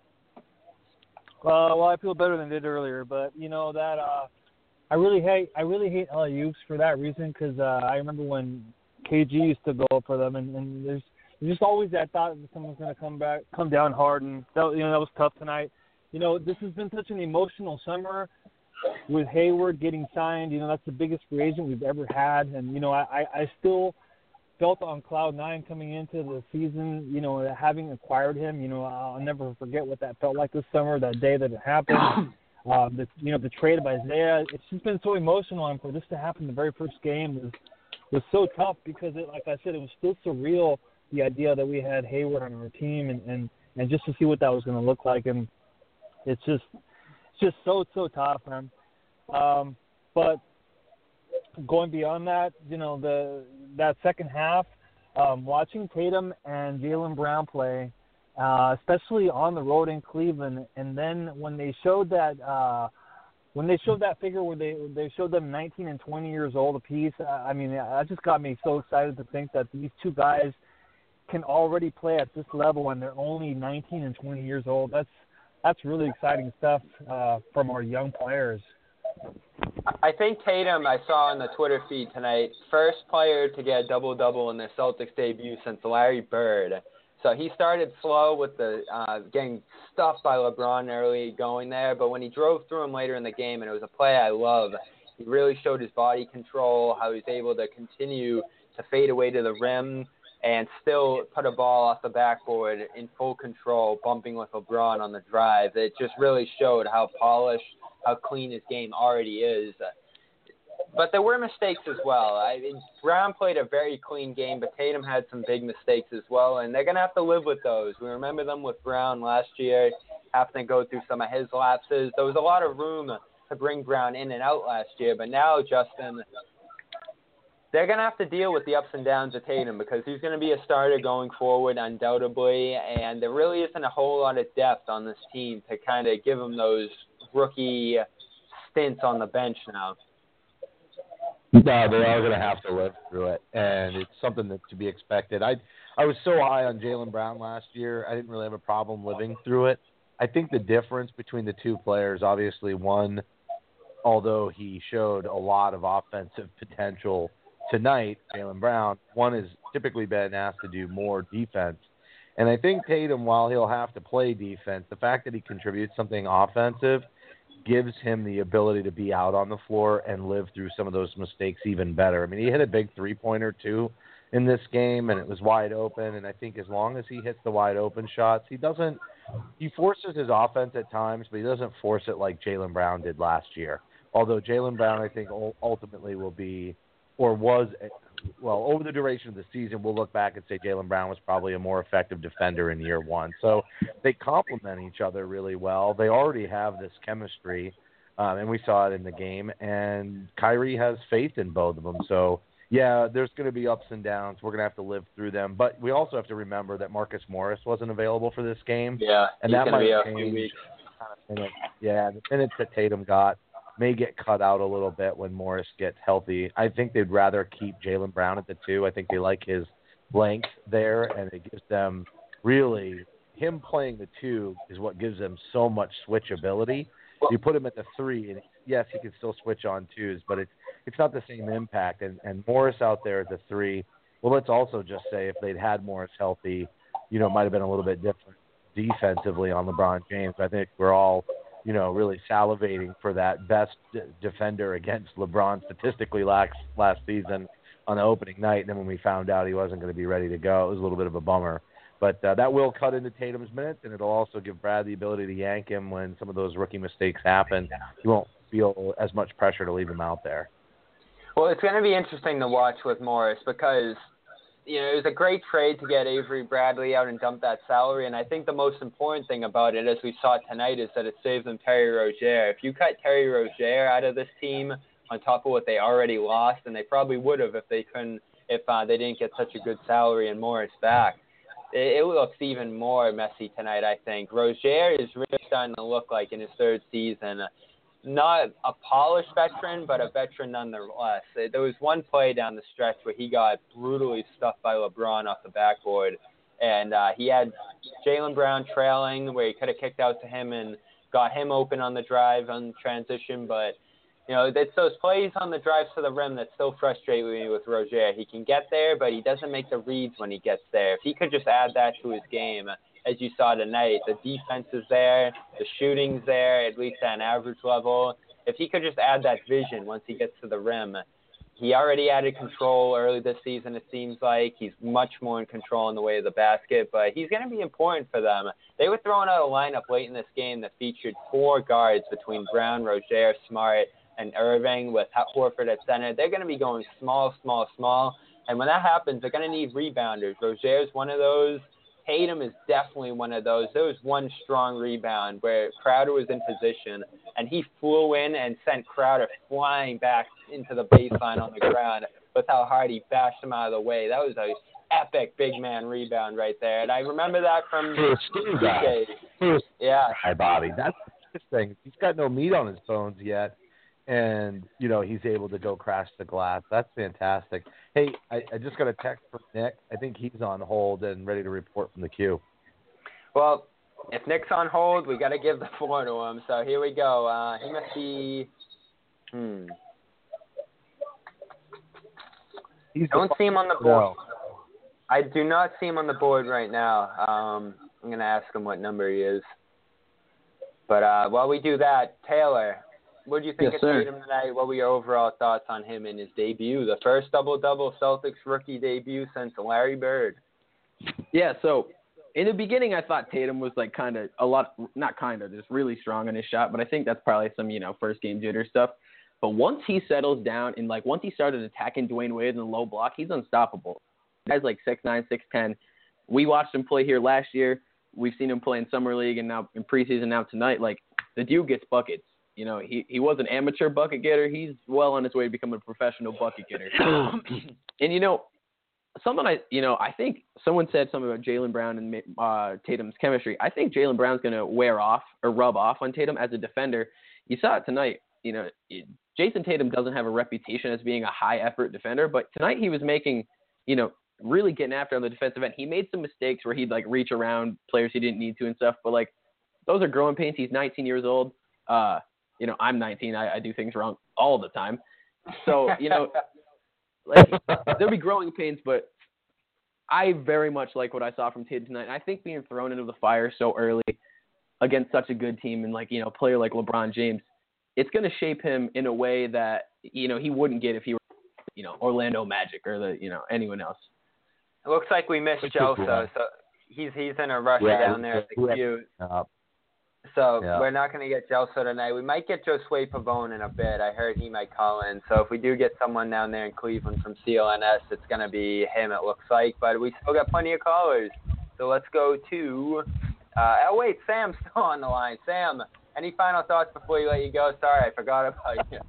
Uh, well, I feel better than I did earlier, but you know that uh, I really hate I really hate alley-oops for that reason because uh, I remember when K G used to go for them, and, and there's There's just always that thought that someone's going to come back, come down hard, and that, you know that was tough tonight. You know, this has been such an emotional summer with Hayward getting signed. You know, that's the biggest free agent we've ever had, and you know, I, I still felt on cloud nine coming into the season. You know, having acquired him. You know, I'll never forget what that felt like this summer. That day that it happened. um, the you know the trade of Isaiah. It's just been so emotional, and for this to happen the very first game was was so tough because, it, like I said, it was still surreal. The idea that we had Hayward on our team and, and, and just to see what that was going to look like. And it's just it's just so, so tough, man. Um, but going beyond that, you know, the that second half, um, watching Tatum and Jaylen Brown play, uh, especially on the road in Cleveland, and then when they showed that uh, when they showed that figure where they they showed them nineteen and twenty years old apiece, I mean, that just got me so excited to think that these two guys can already play at this level when they're only nineteen and twenty years old. That's that's really exciting stuff uh, from our young players. I think Tatum, I saw on the Twitter feed tonight, first player to get a double-double in their Celtics debut since Larry Bird. So he started slow with the uh, getting stuffed by LeBron early going there, but when he drove through him later in the game, and it was a play I love, he really showed his body control, how he was able to continue to fade away to the rim and still put a ball off the backboard in full control, bumping with LeBron on the drive. It just really showed how polished, how clean his game already is. but there were mistakes as well. I mean, Brown played a very clean game, but Tatum had some big mistakes as well, and they're going to have to live with those. We remember them with Brown last year, having to go through some of his lapses. There was a lot of room to bring Brown in and out last year, but now, Justin, they're going to have to deal with the ups and downs of Tatum because he's going to be a starter going forward, undoubtedly, and there really isn't a whole lot of depth on this team to kind of give him those rookie stints on the bench now. No, they are going to have to live through it, and it's something that to be expected. I I was so high on Jaylen Brown last year, I didn't really have a problem living through it. I think the difference between the two players, obviously one, although he showed a lot of offensive potential tonight, Jaylen Brown, one has typically been asked to do more defense. And I think Tatum, while he'll have to play defense, the fact that he contributes something offensive gives him the ability to be out on the floor and live through some of those mistakes even better. I mean, he hit a big three-pointer, too, in this game, and it was wide open. And I think as long as he hits the wide-open shots, he doesn't – he forces his offense at times, but he doesn't force it like Jaylen Brown did last year. Although Jaylen Brown, I think, ultimately will be – or was – well, over the duration of the season, we'll look back and say Jaylen Brown was probably a more effective defender in year one. So they complement each other really well. They already have this chemistry, um, and we saw it in the game. And Kyrie has faith in both of them. So, yeah, there's going to be ups and downs. We're going to have to live through them. But we also have to remember that Marcus Morris wasn't available for this game. Yeah, and that might change. Yeah, the minutes that Tatum got may get cut out a little bit when Morris gets healthy. I think they'd rather keep Jaylen Brown at the two. I think they like his length there, and it gives them really – him playing the two is what gives them so much switchability. You put him at the three, and yes, he can still switch on twos, but it's it's not the same impact. And, and Morris out there at the three, well, let's also just say if they'd had Morris healthy, you know, it might have been a little bit different defensively on LeBron James. I think we're all – you know, really salivating for that best d- defender against LeBron statistically last, last season on the opening night. And then when we found out he wasn't going to be ready to go, it was a little bit of a bummer. But uh, that will cut into Tatum's minutes, and it'll also give Brad the ability to yank him when some of those rookie mistakes happen. He won't feel as much pressure to leave him out there. Well, it's going to be interesting to watch with Morris because – you know, it was a great trade to get Avery Bradley out and dump that salary, and I think the most important thing about it, as we saw tonight, is that it saves them Terry Rozier. If you cut Terry Rozier out of this team on top of what they already lost, and they probably would have if they couldn't, if uh, they didn't get such a good salary and Morris back, it, it looks even more messy tonight, I think. Rozier is really starting to look like in his third season, not a polished veteran, but a veteran nonetheless. There was one play down the stretch where he got brutally stuffed by LeBron off the backboard, and uh, he had Jaylen Brown trailing where he could have kicked out to him and got him open on the drive on transition. But, you know, it's those plays on the drives to the rim that still frustrate me with Rozier. He can get there, but he doesn't make the reads when he gets there. If he could just add that to his game, as you saw tonight, the defense is there, the shooting's there, at least at an average level. If he could just add that vision once he gets to the rim. He already added control early this season, it seems like. He's much more in control in the way of the basket, but he's going to be important for them. They were throwing out a lineup late in this game that featured four guards between Brown, Rozier, Smart, and Irving with Horford at center. They're going to be going small, small, small, and when that happens, they're going to need rebounders. Rozier's one of those. Tatum is definitely one of those. There was one strong rebound where Crowder was in position, and he flew in and sent Crowder flying back into the baseline on the ground with how hard he bashed him out of the way. That was an epic big man rebound right there, and I remember that from For a skinny guy. For a yeah. Hi, Bobby. That's the thing. He's got no meat on his bones yet, and, you know, he's able to go crash the glass. That's fantastic. Hey, I, I just got a text from Nick. I think he's on hold and ready to report from the queue. Well, if Nick's on hold, we got to give the floor to him. So here we go. Uh, he must be. Hmm. He's Don't see him on the board. No. I do not see him on the board right now. Um, I'm going to ask him what number he is. But uh, while we do that, Taylor, what did you think Yes, of sir. Tatum tonight? What were your overall thoughts on him in his debut? The first double-double Celtics rookie debut since Larry Bird. Yeah, so in the beginning, I thought Tatum was like kind of a lot, not kind of, just really strong in his shot. But I think that's probably some, you know, first game jitter stuff. But once he settles down and, like, once he started attacking Dwayne Wade in the low block, he's unstoppable. The guy's like six nine, six ten. We watched him play here last year. We've seen him play in Summer League and now in preseason now tonight. Like, the dude gets buckets. You know, he, he was an amateur bucket getter. He's well on his way to becoming a professional bucket getter. And, you know, something I, you know, I think someone said something about Jaylen Brown and uh, Tatum's chemistry. I think Jaylen Brown's going to wear off or rub off on Tatum as a defender. You saw it tonight. You know, it, Jason Tatum doesn't have a reputation as being a high-effort defender, but tonight he was making, you know, really getting after on the defensive end. He made some mistakes where he'd, like, reach around players he didn't need to and stuff, but, like, those are growing pains. He's nineteen years old. Uh, you know, I'm nineteen. I, I do things wrong all the time. So, you know, like, there'll be growing pains, but I very much like what I saw from Tatum tonight. And I think being thrown into the fire so early against such a good team and, like, you know, a player like LeBron James, it's going to shape him in a way that, you know, he wouldn't get if he were, you know, Orlando Magic or the, you know, anyone else. It looks like we missed Gelso, so he's he's in a rush yeah, down there at the queue. Uh, So yeah. we're not going to get Gelso tonight. We might get Josue Pavone in a bit. I heard he might call in. So if we do get someone down there in Cleveland from C L N S, it's going to be him, it looks like. But we still got plenty of callers. So let's go to uh, – oh, wait, Sam's still on the line. Sam, any final thoughts before you let you go? Sorry, I forgot about you.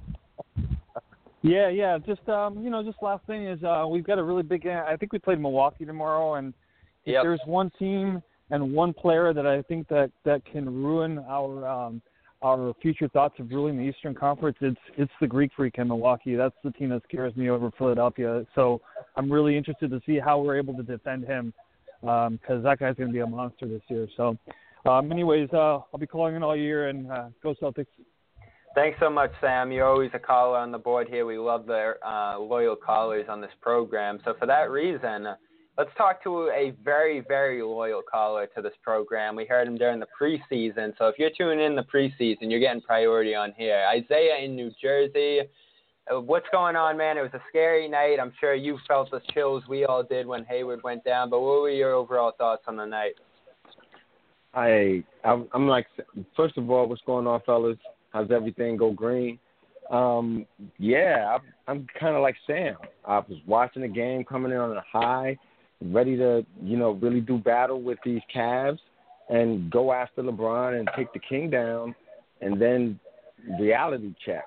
Yeah, yeah. Just um, you know, just last thing is uh, we've got a really big. I think we played Milwaukee tomorrow, and if Yep. there's one team and one player that I think that, that can ruin our um, our future thoughts of ruling the Eastern Conference, it's it's the Greek Freak in Milwaukee. That's the team that scares me over Philadelphia. So I'm really interested to see how we're able to defend him because um, that guy's going to be a monster this year. So, um, anyways, uh, I'll be calling in all year, and uh, go Celtics. Thanks so much, Sam. You're always a caller on the board here. We love the uh, loyal callers on this program. So for that reason, let's talk to a very, very loyal caller to this program. We heard him during the preseason. So if you're tuning in the preseason, you're getting priority on here. Isaiah in New Jersey. Uh, what's going on, man? It was a scary night. I'm sure you felt the chills we all did when Hayward went down. But what were your overall thoughts on the night? I, I'm, I'm like, first of all, what's going on, fellas? How's everything go green? Um, yeah, I, I'm kind of like Sam. I was watching the game coming in on a high, ready to, you know, really do battle with these Cavs and go after LeBron and take the king down, and then reality check.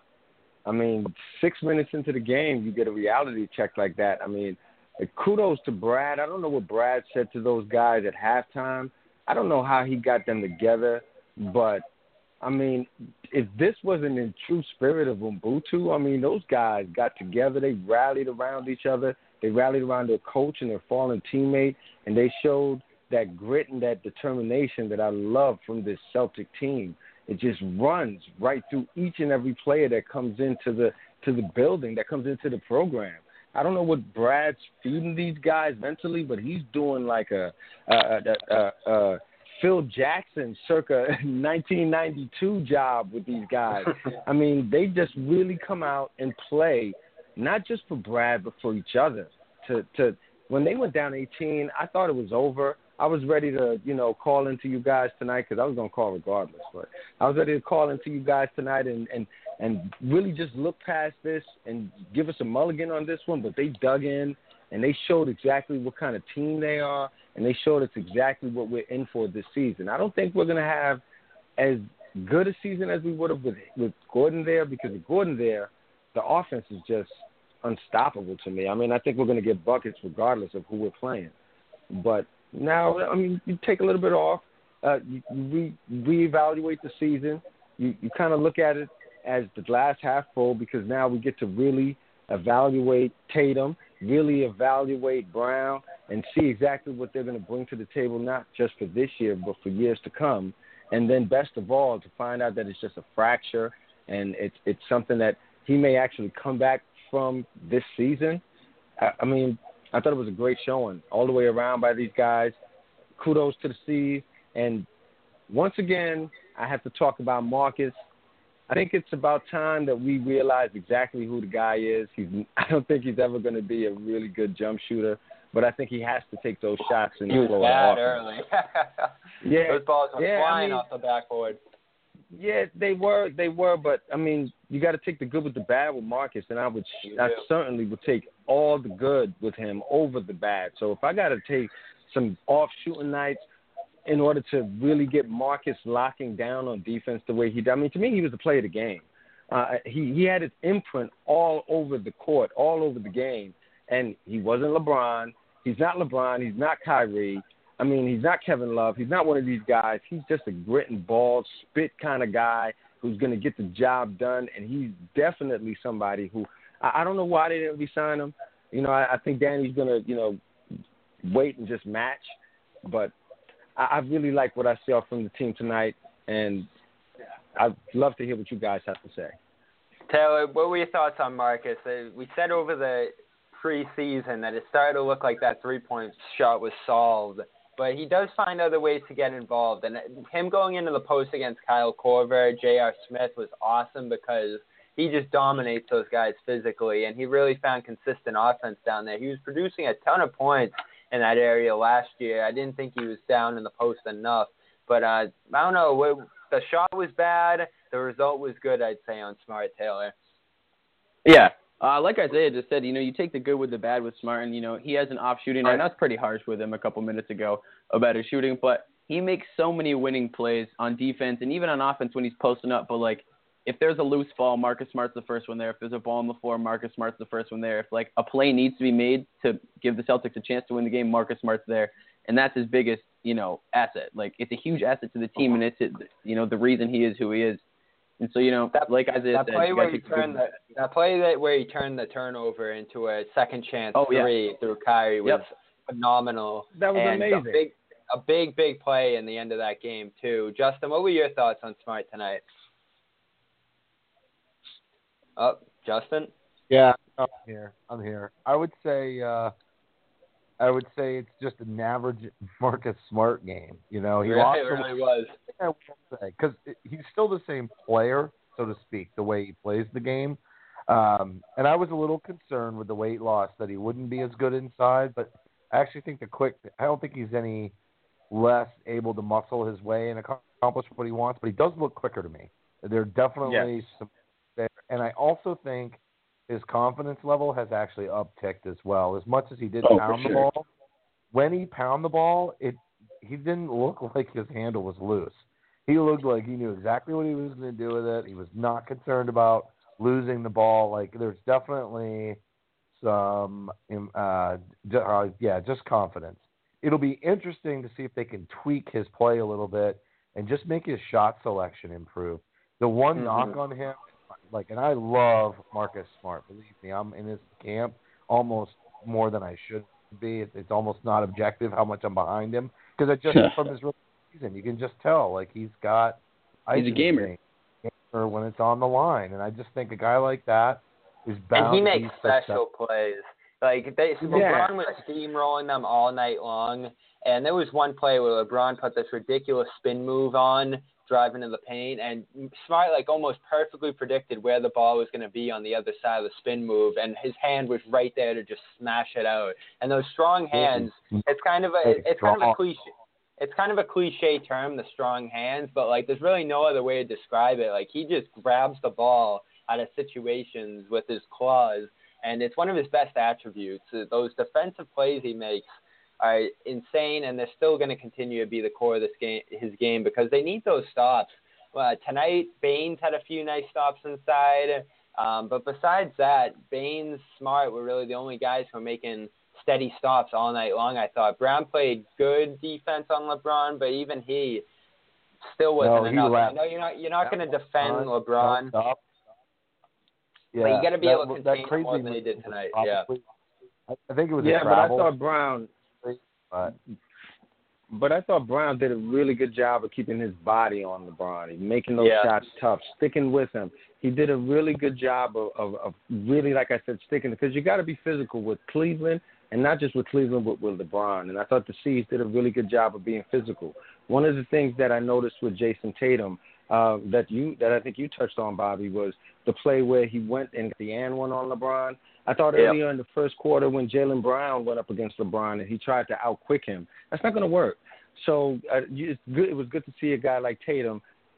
I mean, six minutes into the game, you get a reality check like that. I mean, kudos to Brad. I don't know what Brad said to those guys at halftime. I don't know how he got them together, but I mean, if this wasn't in true spirit of Ubuntu, I mean, those guys got together. They rallied around each other. They rallied around their coach and their fallen teammate, and they showed that grit and that determination that I love from this Celtic team. It just runs right through each and every player that comes into the to the building, that comes into the program. I don't know what Brad's feeding these guys mentally, but he's doing like a, a, a, a, a Phil Jackson circa nineteen ninety-two job with these guys. I mean, they just really come out and play, not just for Brad, but for each other. To to when they went down eighteen, I thought it was over. I was ready to, you know, call into you guys tonight because I was going to call regardless. But I was ready to call into you guys tonight and, and, and really just look past this and give us a mulligan on this one. But they dug in and they showed exactly what kind of team they are, and they showed us exactly what we're in for this season. I don't think we're going to have as good a season as we would have with, with Gordon there, because with Gordon there, the offense is just unstoppable to me. I mean, I think we're going to get buckets regardless of who we're playing. But now, I mean, you take a little bit off, uh, you, you re- reevaluate the season. You, you kind of look at it as the glass half full, because now we get to really evaluate Tatum, really evaluate Brown, and see exactly what they're going to bring to the table, not just for this year, but for years to come. And then best of all, to find out that it's just a fracture and it's it's something that he may actually come back from this season. I, I mean, I thought it was a great showing all the way around by these guys. Kudos to the Steve. And once again, I have to talk about Marcus. I think it's about time that we realize exactly who the guy is. He's, I don't think he's ever going to be a really good jump shooter, but I think he has to take those shots and he was flow bad it early. yeah, those balls were yeah, flying I mean, off the backboard. Yeah, they were, they were, but I mean, you got to take the good with the bad with Marcus, and I would I certainly would take all the good with him over the bad. So if I got to take some off shooting nights in order to really get Marcus locking down on defense the way he did, I mean, to me, he was the player of the game. Uh, he he had his imprint all over the court, all over the game, and he wasn't LeBron. He's not LeBron. He's not Kyrie. I mean, he's not Kevin Love. He's not one of these guys. He's just a grit and ball, spit kind of guy who's going to get the job done, and he's definitely somebody who I, I don't know why they didn't re-sign him. You know, I, I think Danny's going to, you know, wait and just match. But I, I really like what I saw from the team tonight, and I'd love to hear what you guys have to say. Taylor, what were your thoughts on Marcus? Uh, we said over the preseason that it started to look like that three-point shot was solved, but he does find other ways to get involved. And him going into the post against Kyle Korver, J R. Smith was awesome because he just dominates those guys physically, and he really found consistent offense down there. He was producing a ton of points in that area last year. I didn't think he was down in the post enough. But uh, I don't know. The shot was bad. The result was good, I'd say, on Smart, Taylor. Yeah. Uh, like Isaiah just said, you know, you take the good with the bad with Smart, and, you know, he has an off shooting, and that's pretty harsh with him a couple minutes ago about his shooting, but he makes so many winning plays on defense and even on offense when he's posting up. But, like, if there's a loose ball, Marcus Smart's the first one there. If there's a ball on the floor, Marcus Smart's the first one there. If, like, a play needs to be made to give the Celtics a chance to win the game, Marcus Smart's there, and that's his biggest, you know, asset. Like, it's a huge asset to the team, and it's, you know, the reason he is who he is. And so, you know, that, like Isaiah that said, play you where he turned the, that play that where he turned the turnover into a second chance oh, three yeah. through Kyrie was yep. phenomenal. That was and amazing. A big, a big, big play in the end of that game too. Justin, what were your thoughts on Smart tonight? Oh, Justin? Yeah, I'm here. I'm here. I would say, uh, I would say it's just an average Marcus Smart game. You know, he really, lost. It really was. I will say, because he's still the same player, so to speak, the way he plays the game. Um, and I was a little concerned with the weight loss that he wouldn't be as good inside, but I actually think the quick. I don't think he's any less able to muscle his way and accomplish what he wants, but he does look quicker to me. There are definitely yes. some there, and I also think his confidence level has actually upticked as well. As much as he did oh, pound the sure. ball, when he pound the ball, it he didn't look like his handle was loose. He looked like he knew exactly what he was going to do with it. He was not concerned about losing the ball. Like, there's definitely some, uh, uh, yeah, just confidence. It'll be interesting to see if they can tweak his play a little bit and just make his shot selection improve. The one mm-hmm. knock on him, like, and I love Marcus Smart. Believe me, I'm in his camp almost more than I should be. It's, it's almost not objective how much I'm behind him because it just from his rookie season, you can just tell like he's got. He's a gamer. Or when it's on the line, and I just think a guy like that is bound. And he makes to be special plays. Like they, yeah. LeBron was steamrolling them all night long, and there was one play where LeBron put this ridiculous spin move on, driving in the paint, and Smart like almost perfectly predicted where the ball was going to be on the other side of the spin move, and his hand was right there to just smash it out. And those strong hands, it's kind of a it's kind of a cliche. It's kind of a cliche term, the strong hands, but like there's really no other way to describe it. Like he just grabs the ball out of situations with his claws, and it's one of his best attributes. Those defensive plays he makes are insane, and they're still going to continue to be the core of this game, his game, because they need those stops. Uh, tonight, Baines had a few nice stops inside, um, but besides that, Baines, Smart were really the only guys who were making steady stops all night long. I thought Brown played good defense on LeBron, but even he still wasn't no, enough. Left. I know you're not you're not going to defend LeBron, stop. Yeah, but you got to be that, able to contain him more than he did tonight. Yeah, I think it was yeah, a but I travel. thought Brown. But, but I thought Brown did a really good job of keeping his body on LeBron, making those yeah. shots tough, sticking with him. He did a really good job of, of, of really, like I said, sticking, because you got to be physical with Cleveland, and not just with Cleveland, but with LeBron. And I thought the C's did a really good job of being physical. One of the things that I noticed with Jason Tatum uh, that you that I think you touched on, Bobby, was the play where he went and got the and one on LeBron. I thought yep. earlier in the first quarter when Jaylen Brown went up against LeBron and he tried to outquick him, that's not going to work. So uh, it's good. It was good to see a guy like Tatum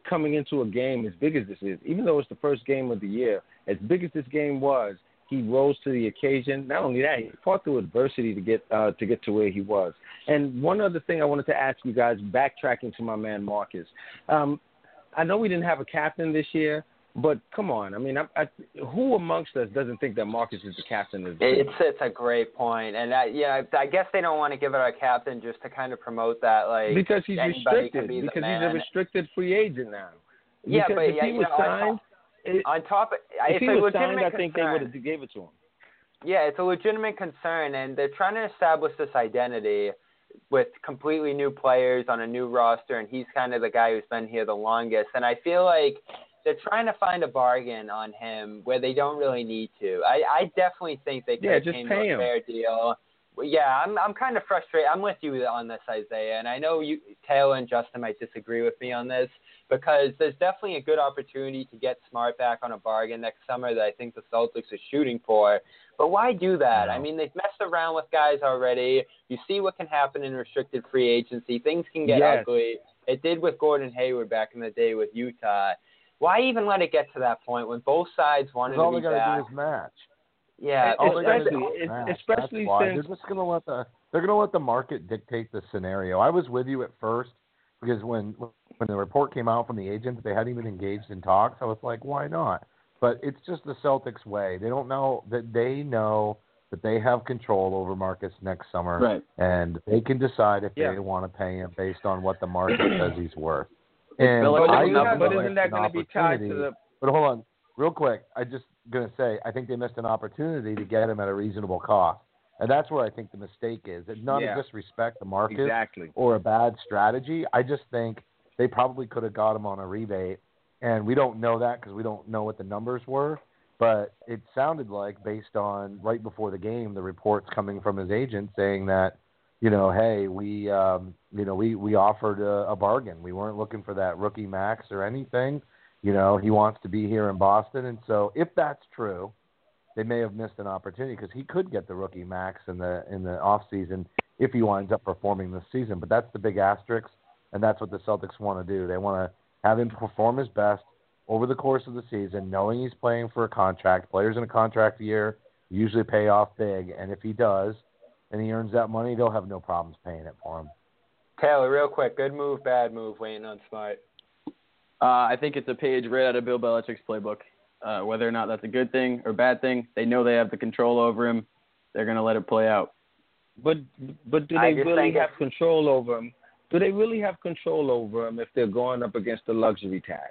coming into a game as big as this is, even though it's the first game of the year, as big as this game was, he rose to the occasion. Not only that, he fought through adversity to get uh, to get to where he was. And one other thing I wanted to ask you guys, backtracking to my man Marcus. Um, I know we didn't have a captain this year, but come on. I mean, I, I, who amongst us doesn't think that Marcus is the captain of the team? It's, it's a great point. And, I, yeah, I guess they don't want to give it a captain just to kind of promote that. like Because he's restricted. Be because he's a restricted free agent now. Yeah, because but if yeah, he you was know, signed, on, top, on top of, if it's he a was signed, legitimate I think concern. they would have gave it to him. Yeah, it's a legitimate concern, and they're trying to establish this identity with completely new players on a new roster, and he's kind of the guy who's been here the longest. And I feel like they're trying to find a bargain on him where they don't really need to. I, I definitely think they could yeah, have just came pay to a him. fair deal. Yeah, I'm I'm kind of frustrated. I'm with you on this, Isaiah, and I know you, Taylor and Justin might disagree with me on this because there's definitely a good opportunity to get Smart back on a bargain next summer that I think the Celtics are shooting for. But why do that? No. I mean, they've messed around with guys already. You see what can happen in restricted free agency. Things can get yes. ugly. It did with Gordon Hayward back in the day with Utah. Why even let it get to that point when both sides wanted all to they be got back? to do is match. Yeah, All they gotta especially, do is es- match. especially That's why. since They're just gonna let the they're gonna let the market dictate the scenario. I was with you at first because when when the report came out from the agents, they hadn't even engaged in talks. I was like, why not? But it's just the Celtics way. They don't know that they know that they have control over Marcus next summer, Right. and they can decide if Yeah. they want to pay him based on what the market says he's worth. And Belichick I is not- think but they isn't missed that an going to be tied to opportunity- the? But hold on, real quick. I just going to say I think they missed an opportunity to get him at a reasonable cost, and that's where I think the mistake is. It's not Yeah. a disrespect to Marcus Exactly. or a bad strategy. I just think they probably could have got him on a rebate, and we don't know that because we don't know what the numbers were. But it sounded like, based on right before the game, the reports coming from his agent saying that, you know, hey, we, um, you know, we, we offered a, a bargain. We weren't looking for that rookie max or anything. You know, he wants to be here in Boston. And so if that's true, they may have missed an opportunity because he could get the rookie max in the in the off season if he winds up performing this season. But that's the big asterisk, and that's what the Celtics want to do. They want to have him perform his best over the course of the season, knowing he's playing for a contract. Players in a contract year usually pay off big, and if he does and he earns that money, they'll have no problems paying it for him. Taylor, real quick, good move, bad move, waiting on Smart. Uh, I think it's a page right out of Bill Belichick's playbook. Uh, whether or not that's a good thing or bad thing, they know they have the control over him. They're going to let it play out. But but do I they just really think have it's- control over him? Do they really have control over him if they're going up against the luxury tax?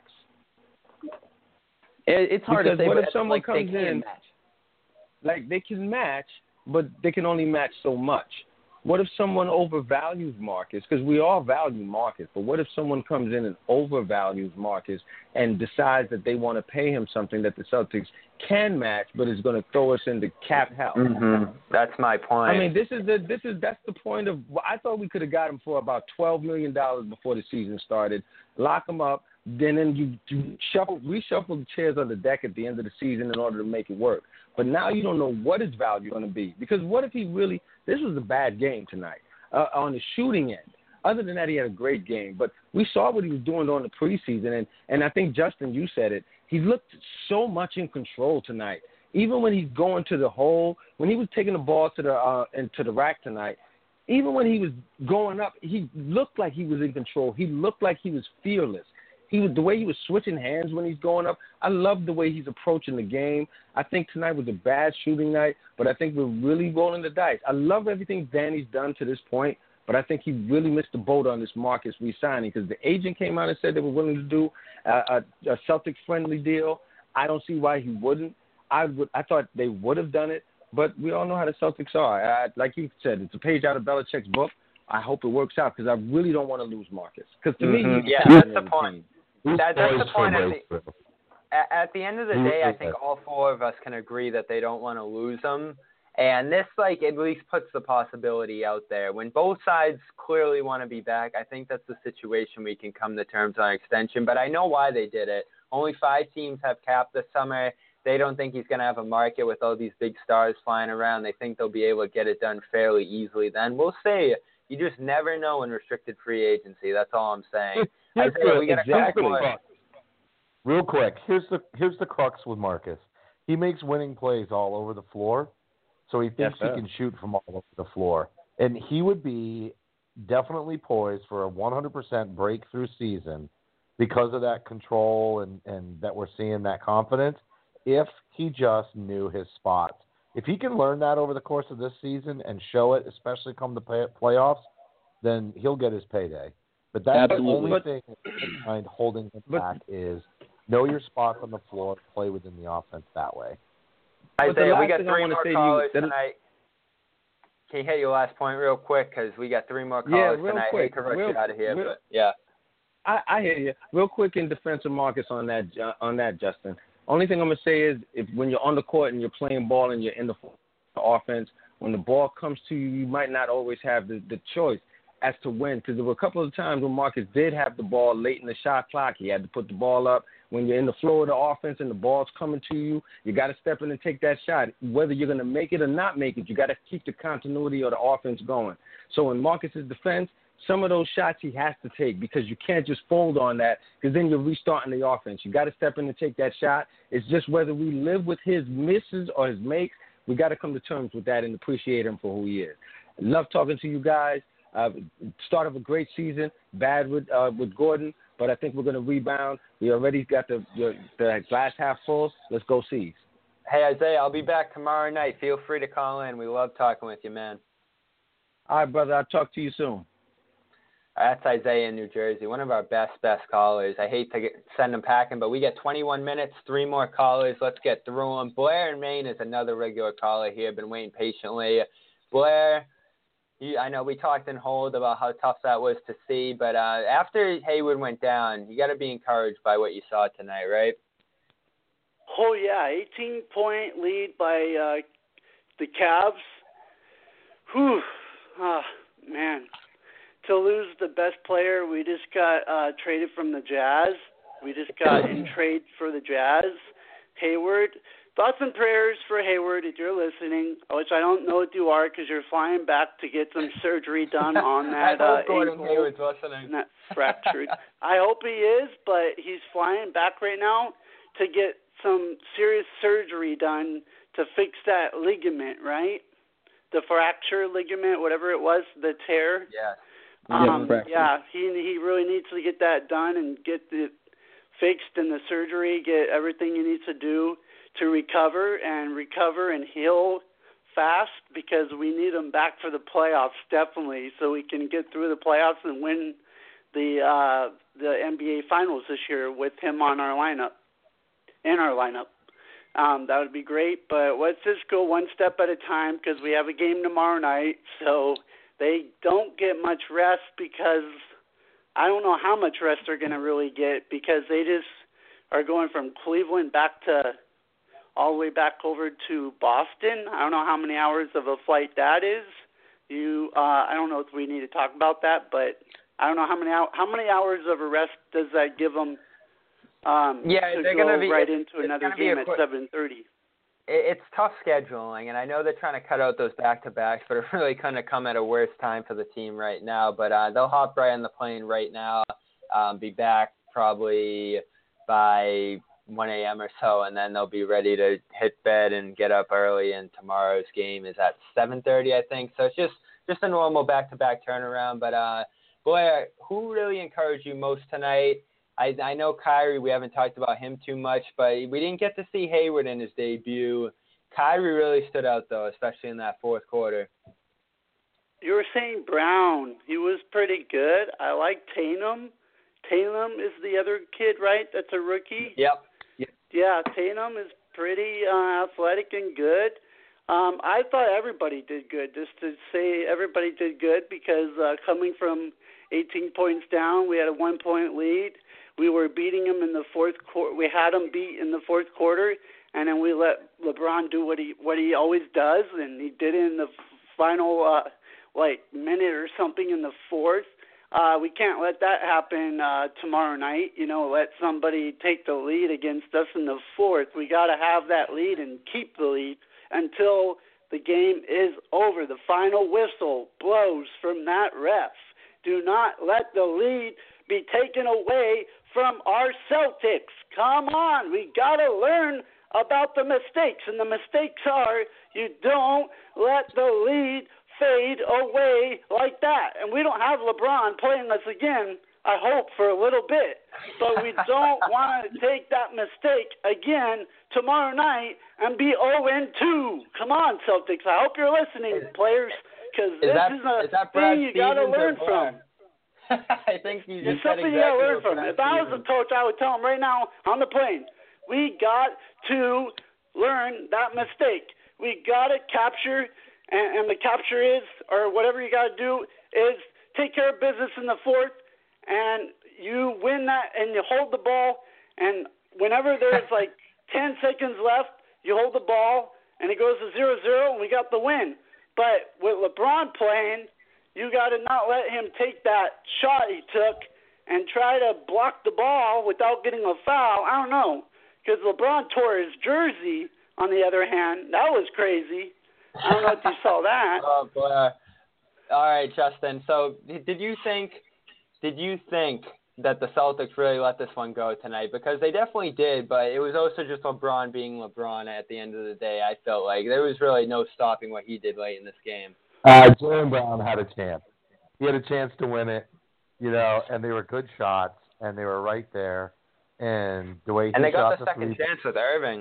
It, it's hard Because to say. what but if someone like, they comes can in- match. Like, they can match, but they can only match so much. What if someone overvalues Marcus? Because we all value Marcus, but what if someone comes in and overvalues Marcus and decides that they want to pay him something that the Celtics can match, but is going to throw us into cap hell? Mm-hmm. That's my point. I mean, this is the this is that's the point of. I thought we could have got him for about twelve million dollars before the season started. Lock him up, then then you, you shuffle reshuffle the chairs on the deck at the end of the season in order to make it work. But now you don't know what his value is going to be, because what if he really? This was a bad game tonight uh, on the shooting end. Other than that, he had a great game. But we saw what he was doing during the preseason, and and I think Justin, you said it. He looked so much in control tonight. Even when he's going to the hole, when he was taking the ball to the uh, into the rack tonight, even when he was going up, he looked like he was in control. He looked like he was fearless. He was the way he was switching hands when he's going up. I love the way he's approaching the game. I think tonight was a bad shooting night, but I think we're really rolling the dice. I love everything Danny's done to this point, but I think he really missed the boat on this Marcus re-signing, because the agent came out and said they were willing to do a, a, a Celtics-friendly deal. I don't see why he wouldn't. I would. I thought they would have done it, but we all know how the Celtics are. I, like you said, it's a page out of Belichick's book. I hope it works out, because I really don't want to lose Marcus. Because to Mhm. me, he's Yeah, the that's captain the of the point. team. That, that's the Boys point. for At both. the, at, at the end of the day, I think all four of us can agree that they don't want to lose him. And this, like, at least puts the possibility out there. When both sides clearly want to be back, I think that's the situation we can come to terms on extension. But I know why they did it. Only five teams have cap this summer. They don't think he's going to have a market with all these big stars flying around. They think they'll be able to get it done fairly easily then. We'll see. You just never know in restricted free agency. That's all I'm saying. Isaiah, we got a exactly. couple more. Real quick, here's the here's the crux with Marcus. He makes winning plays all over the floor, so he thinks yes, he can shoot from all over the floor. And he would be definitely poised for a one hundred percent breakthrough season because of that control and, and that we're seeing that confidence if he just knew his spots. If he can learn that over the course of this season and show it, especially come the play- playoffs, then he'll get his payday. But that's Absolutely. the only thing in mind holding him but, back is know your spots on the floor, play within the offense that way. Isaiah, we got thing I three wanna more say to you- callers that- tonight. Can you hit your last point real quick? Because we got three more Yeah, callers real tonight. quick, I hate to rush real- you out of here, real- but yeah. I, I hear you. Real quick in defense of Marcus on that, uh, on that, Justin. Only thing I'm gonna say is, if when you're on the court and you're playing ball and you're in the offense, when the ball comes to you, you might not always have the, the choice as to when. Because there were a couple of times when Marcus did have the ball late in the shot clock. He had to put the ball up. When you're in the flow of the offense and the ball's coming to you, you got to step in and take that shot. Whether you're going to make it or not make it, you got to keep the continuity of the offense going. So in Marcus's defense, some of those shots he has to take because you can't just fold on that because then you're restarting the offense. You got to step in and take that shot. It's just whether we live with his misses or his makes, we got to come to terms with that and appreciate him for who he is. Love talking to you guys. Uh, start of a great season, bad with uh, with Gordon, but I think we're going to rebound. We already got the, the the glass half full. Let's go Seas. Hey, Isaiah, I'll be back tomorrow night. Feel free to call in. We love talking with you, man. All right, brother. I'll talk to you soon. That's Isaiah in New Jersey, one of our best, best callers. I hate to get, send them packing, but we get twenty-one minutes, three more callers. Let's get through them. Blair in Maine is another regular caller here. Been waiting patiently. Blair, you, I know we talked in hold about how tough that was to see, but uh, after Hayward went down, you got to be encouraged by what you saw tonight, right? Oh, yeah, eighteen-point lead by uh, the Cavs. Whew, oh, man. To lose the best player, we just got uh, traded from the Jazz. We just got in trade for the Jazz. Hayward. Thoughts and prayers for Hayward if you're listening, which I don't know if you are because you're flying back to get some surgery done on that I uh, hope Gordon ankle. Hayward's listening. And that's fractured. I hope he is, but he's flying back right now to get some serious surgery done to fix that ligament, right? The fracture ligament, whatever it was, the tear. Yeah. Um, yeah, yeah, he he really needs to get that done and get it fixed in the surgery, get everything he needs to do to recover and recover and heal fast because we need him back for the playoffs definitely, so we can get through the playoffs and win the uh, the N B A Finals this year with him on our lineup, in our lineup. Um, that would be great, but let's just go one step at a time because we have a game tomorrow night, so they don't get much rest because I don't know how much rest they're going to really get because they just are going from Cleveland back to all the way back over to Boston. I don't know how many hours of a flight that is. You, uh, I don't know if we need to talk about that, but I don't know how many how many hours of a rest does that give them um, yeah, to they're go gonna be, right it's, into it's another game at quick, seven thirty. It's tough scheduling, and I know they're trying to cut out those back-to-backs, but it really couldn't have come at a worse time for the team right now. But uh, they'll hop right on the plane right now, um, be back probably by one a.m. or so, and then they'll be ready to hit bed and get up early, and tomorrow's game is at seven thirty, I think. So it's just, just a normal back-to-back turnaround. But, uh, Blair, who really encouraged you most tonight? I, I know Kyrie, we haven't talked about him too much, but we didn't get to see Hayward in his debut. Kyrie really stood out, though, especially in that fourth quarter. You were saying Brown. He was pretty good. I like Tatum. Tatum is the other kid, right? That's a rookie? Yep. Yep. Yeah, Tatum is pretty uh, athletic and good. Um, I thought everybody did good, just to say everybody did good because uh, coming from eighteen points down, we had a one-point lead. We were beating him in the fourth quarter. We had him beat in the fourth quarter, and then we let LeBron do what he what he always does, and he did it in the final uh, like minute or something in the fourth. Uh, we can't let that happen uh, tomorrow night. You know, let somebody take the lead against us in the fourth. We got to have that lead and keep the lead until the game is over. The final whistle blows from that ref. Do not let the lead be taken away from our Celtics. Come on, we got to learn about the mistakes, and the mistakes are you don't let the lead fade away like that. And we don't have LeBron playing us again, I hope, for a little bit. But we don't want to take that mistake again tomorrow night and be oh and two. Come on, Celtics. I hope you're listening, players, because this that, is a is that thing you got to learn from. I think you just It's something exactly you got to learn from. Brad If I was a Stevens. coach, I would tell him right now on the plane, we got to learn that mistake. We got to capture, and, and the capture is, or whatever you got to do, is take care of business in the fourth, and you win that, and you hold the ball, and whenever there's like ten seconds left, you hold the ball, and it goes to zero zero, and we got the win. But with LeBron playing, you got to not let him take that shot he took and try to block the ball without getting a foul. I don't know, because LeBron tore his jersey, on the other hand. That was crazy. I don't know if you saw that. Oh, boy. All right, Justin. So did you think did you think that the Celtics really let this one go tonight? Because they definitely did, but it was also just LeBron being LeBron at the end of the day. I felt like there was really no stopping what he did late in this game. Uh, Jaylen Brown had a chance. He had a chance to win it, you know, and they were good shots, and they were right there. And the way he and they got shot the the second three, chance with Irving.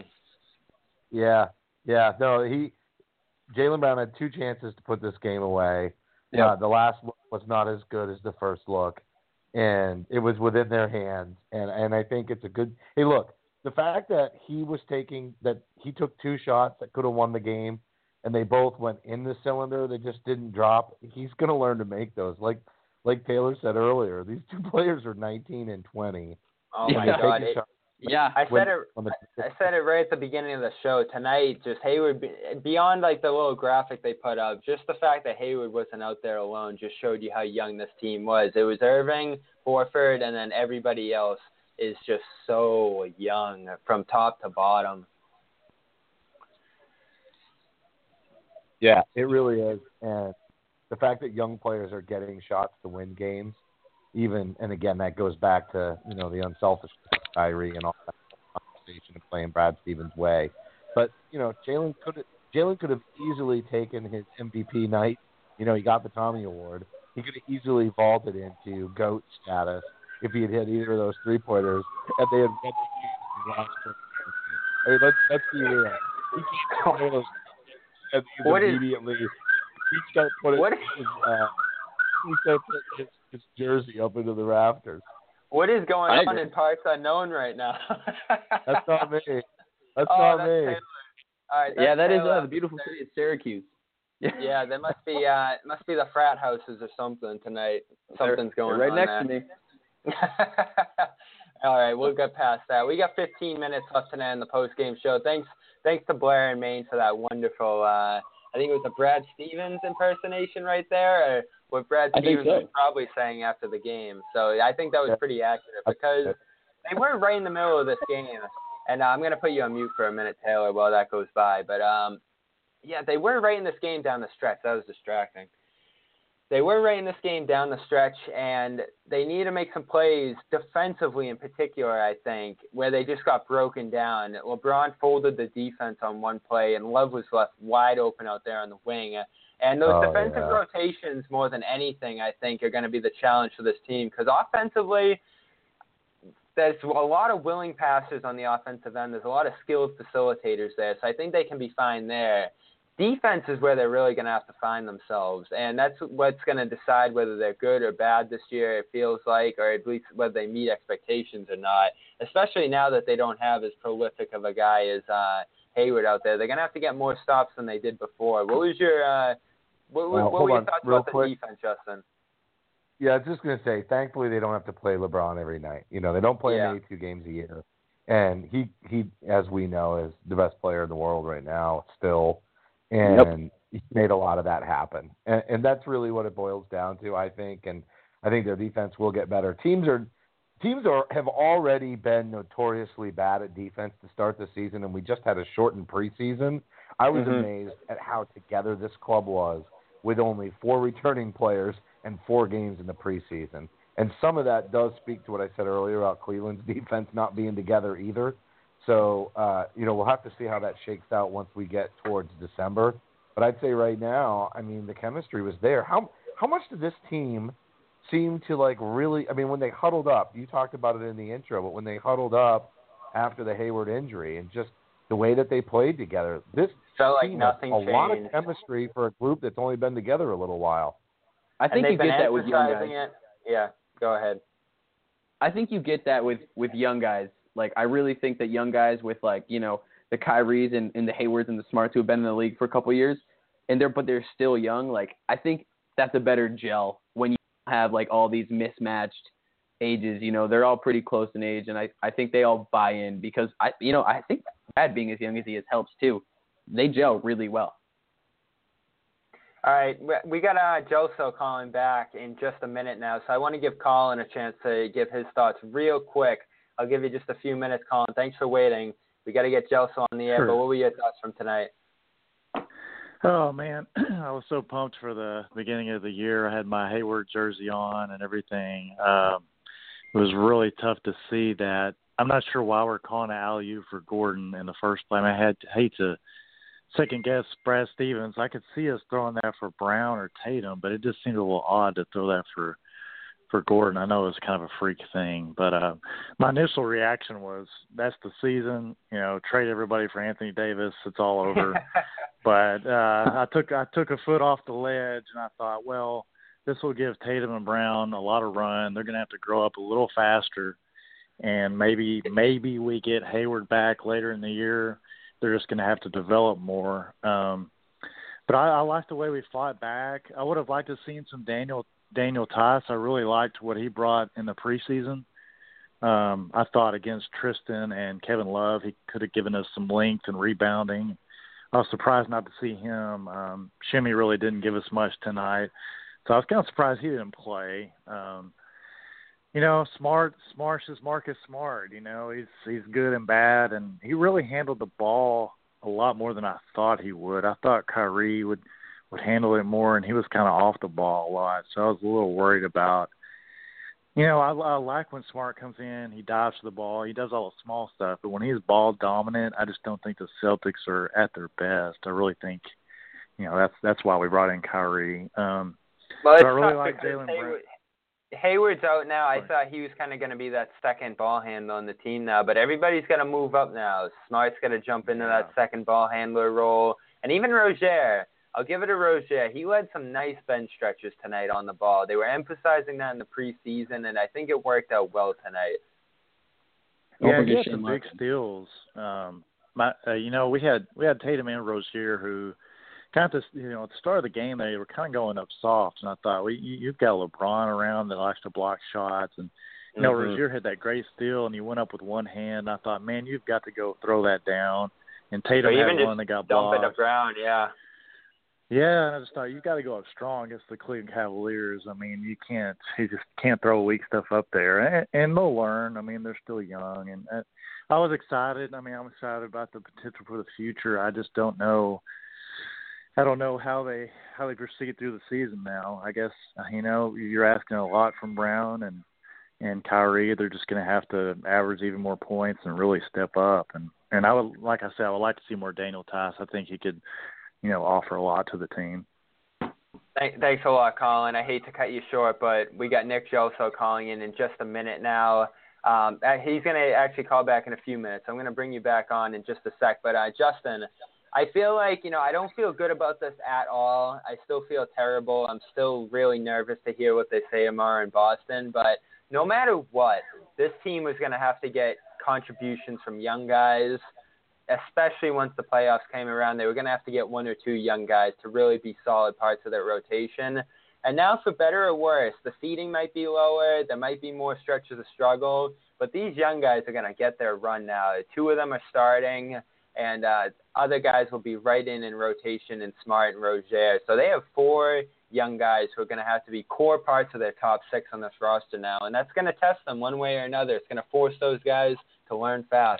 Yeah, yeah. No, he Jaylen Brown had two chances to put this game away. Yeah. Uh, the last look was not as good as the first look, and it was within their hands. And and I think it's a good. Hey, look, the fact that he was taking that he took two shots that could have won the game, and they both went in the cylinder. They just didn't drop. He's going to learn to make those. Like like Taylor said earlier, these two players are nineteen and twenty. Oh And my they God! take a It, shot Yeah. I when- said it. when the- I said it right at the beginning of the show tonight. Just Hayward, beyond like the little graphic they put up, just the fact that Hayward wasn't out there alone just showed you how young this team was. It was Irving, Horford, and then everybody else is just so young from top to bottom. Yeah, it really is. And the fact that young players are getting shots to win games, even, and again, that goes back to, you know, the unselfish Kyrie and all that conversation of playing Brad Stevens' way. But, you know, Jaylen could have, Jaylen could have easily taken his M V P night. You know, he got the Tommy Award. He could have easily vaulted into GOAT status if he had hit either of those three-pointers and they had won the game and lost to I mean, let's, let's be real. He can't one of those and he's What is- immediately reached out, put it, What- his, uh, reached out, put his, his jersey up into the rafters. What is going I on agree. in parts unknown right now? That's not me. That's oh, not that's me. Taylor. All right, Yeah, that's that is Taylor. uh, the beautiful city of Syracuse. Yeah, there must be uh, it must be the frat houses or something tonight. Something's They're going right on next there. to me. All right, we'll get past that. We got fifteen minutes left tonight in the post-game show. Thanks, thanks to Blair and Maine for that wonderful. Uh, I think it was a Brad Stevens impersonation right there, or what Brad I think Stevens so. was probably saying after the game. So I think that was Yeah. pretty accurate because they were right in the middle of this game. And uh, I'm going to put you on mute for a minute, Taylor, while that goes by. But um, yeah, they were right in this game down the stretch. That was distracting. They were right in this game down the stretch, and they need to make some plays defensively in particular, I think, where they just got broken down. LeBron folded the defense on one play, and Love was left wide open out there on the wing. And those Oh, defensive yeah. rotations, more than anything, I think, are going to be the challenge for this team. Because offensively, there's a lot of willing passers on the offensive end. There's a lot of skilled facilitators there, so I think they can be fine there. Defense is where they're really going to have to find themselves, and that's what's going to decide whether they're good or bad this year, it feels like, or at least whether they meet expectations or not, especially now that they don't have as prolific of a guy as uh, Hayward out there. They're going to have to get more stops than they did before. What was your uh, what, Well, what hold were your on, thoughts real about quick. the defense, Justin? Yeah, I was just going to say, thankfully they don't have to play LeBron every night. You know, they don't play Yeah. him eighty-two games a year. And he, he, as we know, is the best player in the world right now still. And he made a lot of that happen. And, and that's really what it boils down to, I think. And I think their defense will get better. Teams are teams are have already been notoriously bad at defense to start the season, and we just had a shortened preseason. I was Mhm. amazed at how together this club was with only four returning players and four games in the preseason. And some of that does speak to what I said earlier about Cleveland's defense not being together either. So, uh, you know, we'll have to see how that shakes out once we get towards December. But I'd say right now, I mean, the chemistry was there. How how much did this team seem to, like, really – I mean, when they huddled up, you talked about it in the intro, but when they huddled up after the Hayward injury and just the way that they played together, this felt like team nothing has a changed. lot of chemistry for a group that's only been together a little while. I think you get that with young guys. It. Yeah, go ahead. I think you get that with, with young guys. Like, I really think that young guys with, like, you know, the Kyries and, and the Haywards and the Smarts who have been in the league for a couple of years, and they're but they're still young. Like, I think that's a better gel when you have, like, all these mismatched ages. You know, they're all pretty close in age, and I, I think they all buy in because, I you know, I think Brad being as young as he is helps too. They gel really well. All right, we got uh, Joso calling back in just a minute now, so I want to give Colin a chance to give his thoughts real quick. I'll give you just a few minutes, Colin. Thanks for waiting. We got to get Joso on the air, Sure. But what were your thoughts from tonight? Oh, man, I was so pumped for the beginning of the year. I had my Hayward jersey on and everything. Um, it was really tough to see that. I'm not sure why we're calling an alley-oop for Gordon in the first place. I, mean, I had to hate to second-guess Brad Stevens. I could see us throwing that for Brown or Tatum, but it just seemed a little odd to throw that for for Gordon. I know it was kind of a freak thing, but uh, my initial reaction was, that's the season. You know, trade everybody for Anthony Davis. It's all over. But uh, I took I took a foot off the ledge, and I thought, well, this will give Tatum and Brown a lot of run. They're going to have to grow up a little faster, and maybe maybe we get Hayward back later in the year. They're just going to have to develop more. Um, but I, I liked the way we fought back. I would have liked to have seen some Daniel Daniel Tice. I really liked what he brought in the preseason. Um, I thought against Tristan and Kevin Love, he could have given us some length and rebounding. I was surprised not to see him. Um, Shimmy really didn't give us much tonight, so I was kind of surprised he didn't play. Um, you know, Smart, Smart is Marcus Smart. You know, he's he's good and bad, and he really handled the ball a lot more than I thought he would. I thought Kyrie would would handle it more, and he was kind of off the ball a lot, so I was a little worried about. You know, I, I like when Smart comes in, he dives to the ball, he does all the small stuff, but when he's ball dominant, I just don't think the Celtics are at their best. I really think, you know, that's that's why we brought in Kyrie. Um, well, so I really like Jaylen Brown. Hayward's out now. I Right. thought he was kind of going to be that second ball handler on the team now, but everybody's going to move up now. Smart's going to jump into Yeah. that second ball handler role, and even Rozier. I'll give it to Rozier. He led some nice bench stretches tonight on the ball. They were emphasizing that in the preseason, and I think it worked out well tonight. Yeah, he had some big steals. Um, my, uh, you know, we had we had Tatum and Rozier who kind of, you know, at the start of the game they were kind of going up soft, and I thought, well, you, you've got LeBron around that likes to block shots, and you know, mm-hmm. Rozier had that great steal, and he went up with one hand. And I thought, man, you've got to go throw that down. And Tatum so had even one that got dump blocked. it to Brown, yeah. Yeah, and I just thought you got to go up strong against the Cleveland Cavaliers. I mean, you can't, you just can't throw weak stuff up there, and, and they'll learn. I mean, they're still young, and uh, I was excited. I mean, I'm excited about the potential for the future. I just don't know. I don't know how they how they proceed through the season now. I guess you know you're asking a lot from Brown and and Kyrie. They're just going to have to average even more points and really step up. And and I would, like I said, I would like to see more Daniel Tice. I think he could, you know, offer a lot to the team. Thanks a lot, Colin. I hate to cut you short, but we got Nick Joso calling in in just a minute now. Um, he's going to actually call back in a few minutes. I'm going to bring you back on in just a sec. But, uh, Justin, I feel like, you know, I don't feel good about this at all. I still feel terrible. I'm still really nervous to hear what they say tomorrow in Boston. But no matter what, this team is going to have to get contributions from young guys, especially once the playoffs came around. They were going to have to get one or two young guys to really be solid parts of their rotation. And now, for better or worse, the seeding might be lower. There might be more stretches of struggle. But these young guys are going to get their run now. Two of them are starting, and uh, other guys will be right in in rotation in Smart and Rozier. So they have four young guys who are going to have to be core parts of their top six on this roster now. And that's going to test them one way or another. It's going to force those guys to learn fast.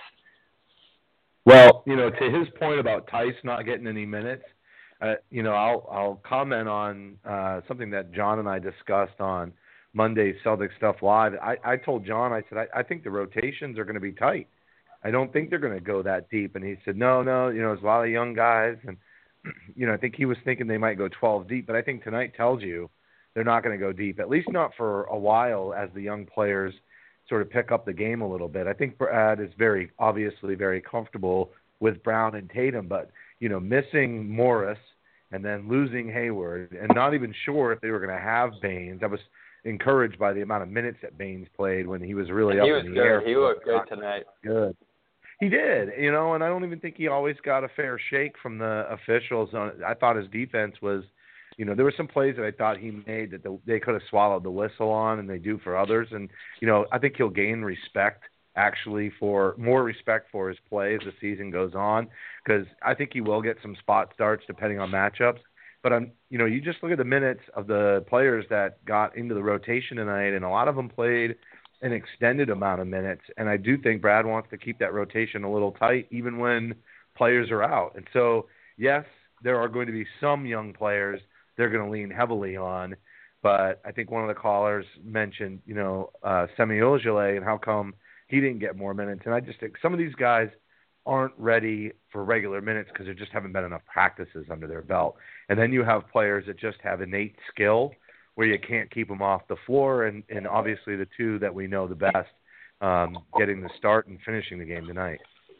Well, you know, to his point about Tice not getting any minutes, uh, you know, I'll I'll comment on uh, something that John and I discussed on Monday's Celtics Stuff Live, I, I told John, I said, I, I think the rotations are going to be tight. I don't think they're going to go that deep. And he said, no, no, you know, there's a lot of young guys. And, you know, I think he was thinking they might go twelve deep. But I think tonight tells you they're not going to go deep, at least not for a while as the young players sort of pick up the game a little bit. I think Brad is very, obviously very comfortable with Brown and Tatum. But, you know, missing Morris and then losing Hayward and not even sure if they were going to have Baines. I was encouraged by the amount of minutes that Baines played when he was really up he was in the good. air. He looked good tonight. Good. He did, you know, and I don't even think he always got a fair shake from the officials. I thought his defense was, you know, there were some plays that I thought he made that the, they could have swallowed the whistle on, and they do for others. And, you know, I think he'll gain respect, actually, for more respect for his play as the season goes on, because I think he will get some spot starts depending on matchups. But, I'm, you know, you just look at the minutes of the players that got into the rotation tonight, and a lot of them played an extended amount of minutes. And I do think Brad wants to keep that rotation a little tight, even when players are out. And so, yes, there are going to be some young players they're going to lean heavily on. But I think one of the callers mentioned, you know, uh, Semi Ojeleye and how come he didn't get more minutes. And I just think some of these guys aren't ready for regular minutes because there just haven't been enough practices under their belt. And then you have players that just have innate skill where you can't keep them off the floor, and, and obviously the two that we know the best, um, getting the start and finishing the game tonight.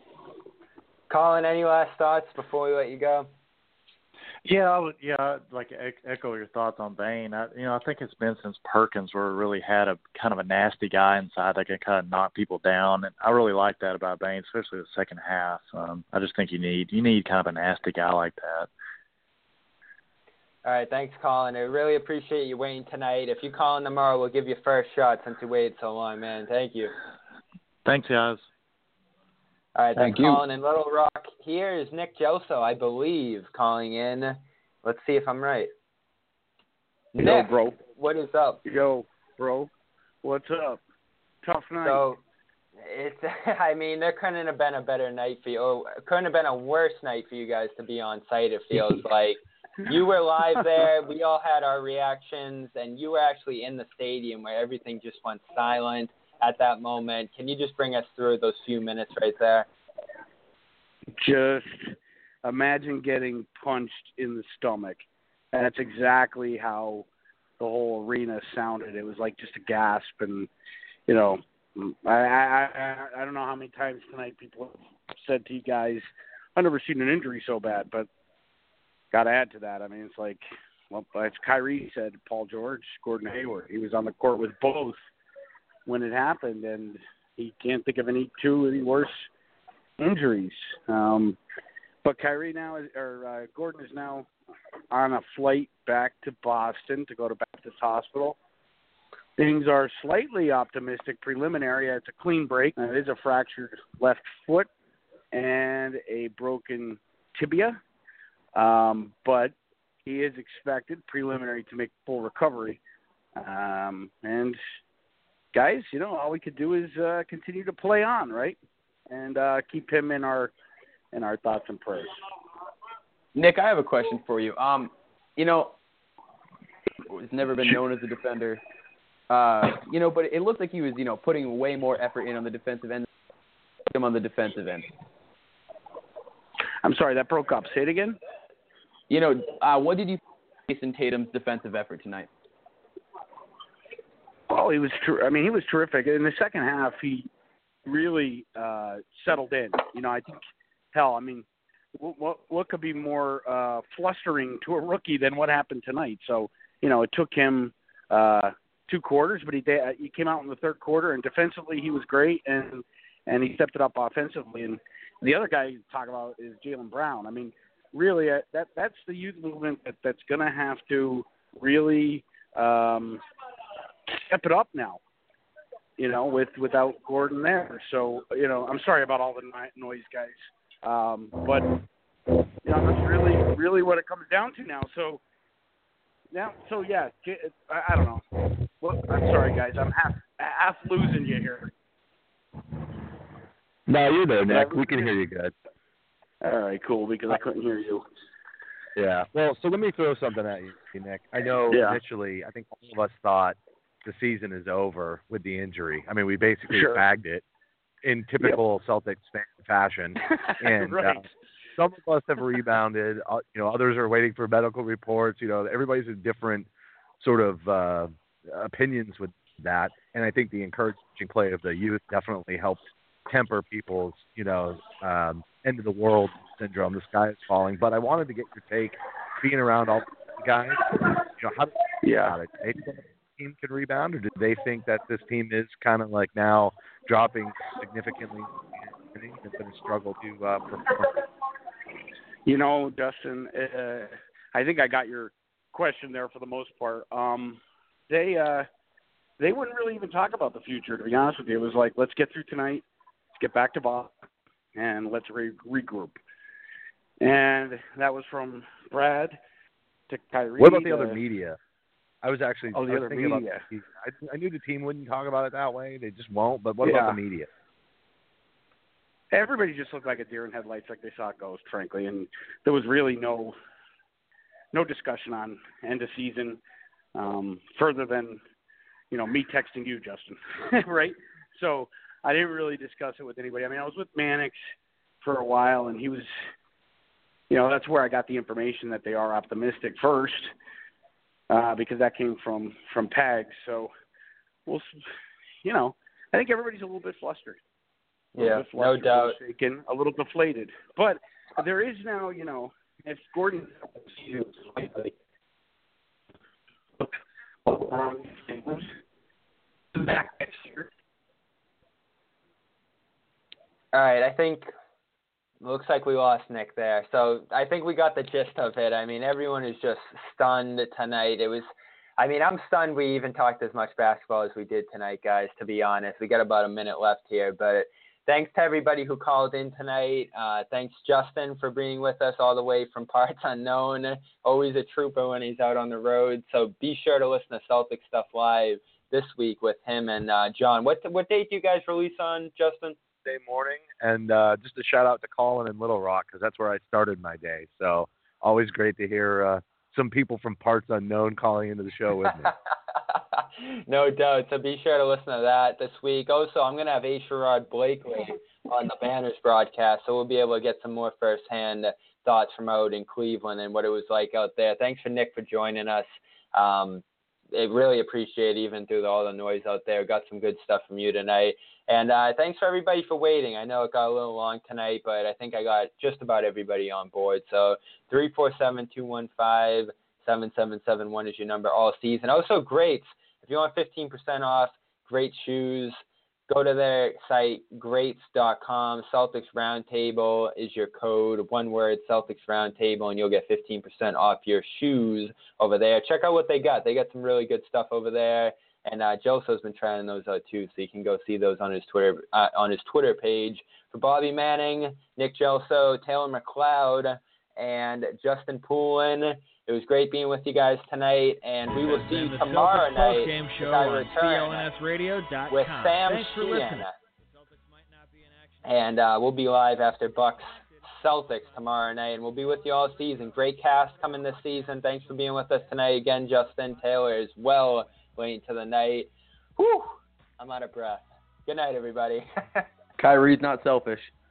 Colin, any last thoughts before we let you go? Yeah, I would, yeah, I'd like to echo your thoughts on Bane. I, you know, I think it's been since Perkins where we really had a kind of a nasty guy inside that can kind of knock people down, and I really like that about Bane, especially the second half. Um, I just think you need you need kind of a nasty guy like that. All right, thanks, Colin. I really appreciate you waiting tonight. If you call in tomorrow, we'll give you first shot since you waited so long, man. Thank you. Thanks, guys. All right, Thank thanks, you. Colin in Little Rock. Here is Nick Gelso, I believe, calling in. Let's see if I'm right. Yo, Nick, bro. what is up? Yo, bro. What's up? Tough night. So, it's, I mean, there couldn't have been a better night for you, or couldn't have been a worse night for you guys to be on site, it feels like. You were live there. We all had our reactions, and you were actually in the stadium where everything just went silent at that moment. Can you just bring us through those few minutes right there? Just imagine getting punched in the stomach. And that's exactly how the whole arena sounded. It was like just a gasp. And, you know, I, I, I, I don't know how many times tonight people have said to you guys, I've never seen an injury so bad, but got to add to that. I mean, it's like, well, as Kyrie said, Paul George, Gordon Hayward. He was on the court with both when it happened, and he can't think of any two any worse injuries. Um, but Kyrie now, is, or uh, Gordon is now on a flight back to Boston to go to Baptist Hospital. Things are slightly optimistic preliminary. It's a clean break. It is a fractured left foot and a broken tibia. Um, but he is expected preliminary to make full recovery. Um, and guys, you know, all we could do is uh, continue to play on, right? And uh, keep him in our in our thoughts and prayers. Nick, I have a question for you. Um, you know, he's never been known as a defender. Uh, you know, but it looked like he was, you know, putting way more effort in on the defensive end. Him on the defensive end. I'm sorry, that broke up. Say it again. You know, uh, what did you think of Jason Tatum's defensive effort tonight? Oh, he was. Ter- I mean, he was terrific. In the second half, he really uh, settled in. You know, I think, hell, I mean, what what, what could be more uh, flustering to a rookie than what happened tonight? So, you know, it took him uh, two quarters, but he did, he came out in the third quarter, and defensively he was great, and and he stepped it up offensively. And the other guy you talk about is Jaylen Brown. I mean, really, uh, that that's the youth movement that, that's going to have to really um, step it up now, you know, with without Gordon there. So, you know, I'm sorry about all the noise, guys. Um, but, you know, that's really, really what it comes down to now. So, now, so yeah, I, I don't know. Well, I'm sorry, guys. I'm half half losing you here. No, you're there, Nick. We can hear you good. All right, cool, because I couldn't hear you. Yeah. Well, so let me throw something at you, Nick. I know yeah. initially, I think all of us thought the season is over with the injury. I mean, we basically Sure. bagged it in typical yep. Celtics fan fashion. And right. uh, some of us have rebounded. Uh, you know, others are waiting for medical reports. You know, everybody's in different sort of uh, opinions with that. And I think the encouraging play of the youth definitely helped temper people's, you know, um, end of the world syndrome. The sky is falling. But I wanted to get your take, being around all the guys. You know, how do you yeah. about it? Do they think the team can rebound, or do they think that this team is kind of like now dropping significantly and going to struggle to uh, perform? You know, Dustin, uh, I think I got your question there for the most part. Um, they uh, they wouldn't really even talk about the future, to be honest with you. It was like, let's get through tonight, let's get back to Boston, and let's re- regroup. And that was from Brad to Kyrie. What about the to, other media? I was actually oh, the I was other thinking media. about the, I, I knew the team wouldn't talk about it that way. They just won't. But what yeah. about the media? Everybody just looked like a deer in headlights, like they saw a ghost, frankly. And there was really no no discussion on end of season um, further than, you know, me texting you, Justin, right? So I didn't really discuss it with anybody. I mean, I was with Mannix for a while, and he was, you know, that's where I got the information that they are optimistic first, uh, because that came from from Pags. So we'll, you know, I think everybody's a little bit flustered. A yeah, bit flustered, no doubt. A little shaken, a little deflated. But there is now, you know, if Gordon back next year. All right, I think looks like we lost Nick there. So I think we got the gist of it. I mean, everyone is just stunned tonight. It was, I mean, I'm stunned we even talked as much basketball as we did tonight, guys, to be honest. We got about a minute left here, but thanks to everybody who called in tonight. Uh, thanks, Justin, for being with us all the way from parts unknown. Always a trooper when he's out on the road. So be sure to listen to Celtic Stuff Live this week with him and uh, John. What what date do you guys release on, Justin? Day morning. And uh, just a shout out to Colin in Little Rock, because that's where I started my day. So always great to hear uh, some people from parts unknown calling into the show with me. No doubt. So be sure to listen to that this week. Also, I'm going to have A. Sherrod Blakely on the Banners broadcast, so we'll be able to get some more firsthand thoughts from out in Cleveland and what it was like out there. Thanks for Nick for joining us. Um, I really appreciate it, even through all the noise out there. Got some good stuff from you tonight. And uh, thanks for everybody for waiting. I know it got a little long tonight, but I think I got just about everybody on board. So three four seven, two one five, seven seven seven one is your number all season. Also, Greats. If you want fifteen percent off, great shoes, go to their site, greats dot com. Celtics Roundtable is your code. One word, Celtics Roundtable, and you'll get fifteen percent off your shoes over there. Check out what they got. They got some really good stuff over there. And uh, Gelso's been trying those out too, so you can go see those on his Twitter uh, on his Twitter page. For Bobby Manning, Nick Gelso, Taylor McLeod, and Justin Poulin, it was great being with you guys tonight, and we will see you the tomorrow Celtics night Postgame show as I on C L N return S radio dot com. with Sam Thanks for Sheehan. listening. And uh, we'll be live after Bucks Celtics tomorrow night, and we'll be with you all season. Great cast coming this season. Thanks for being with us tonight. Again, Justin, Taylor as well, late into the night. Whew, I'm out of breath. Good night, everybody. Kyrie's not selfish.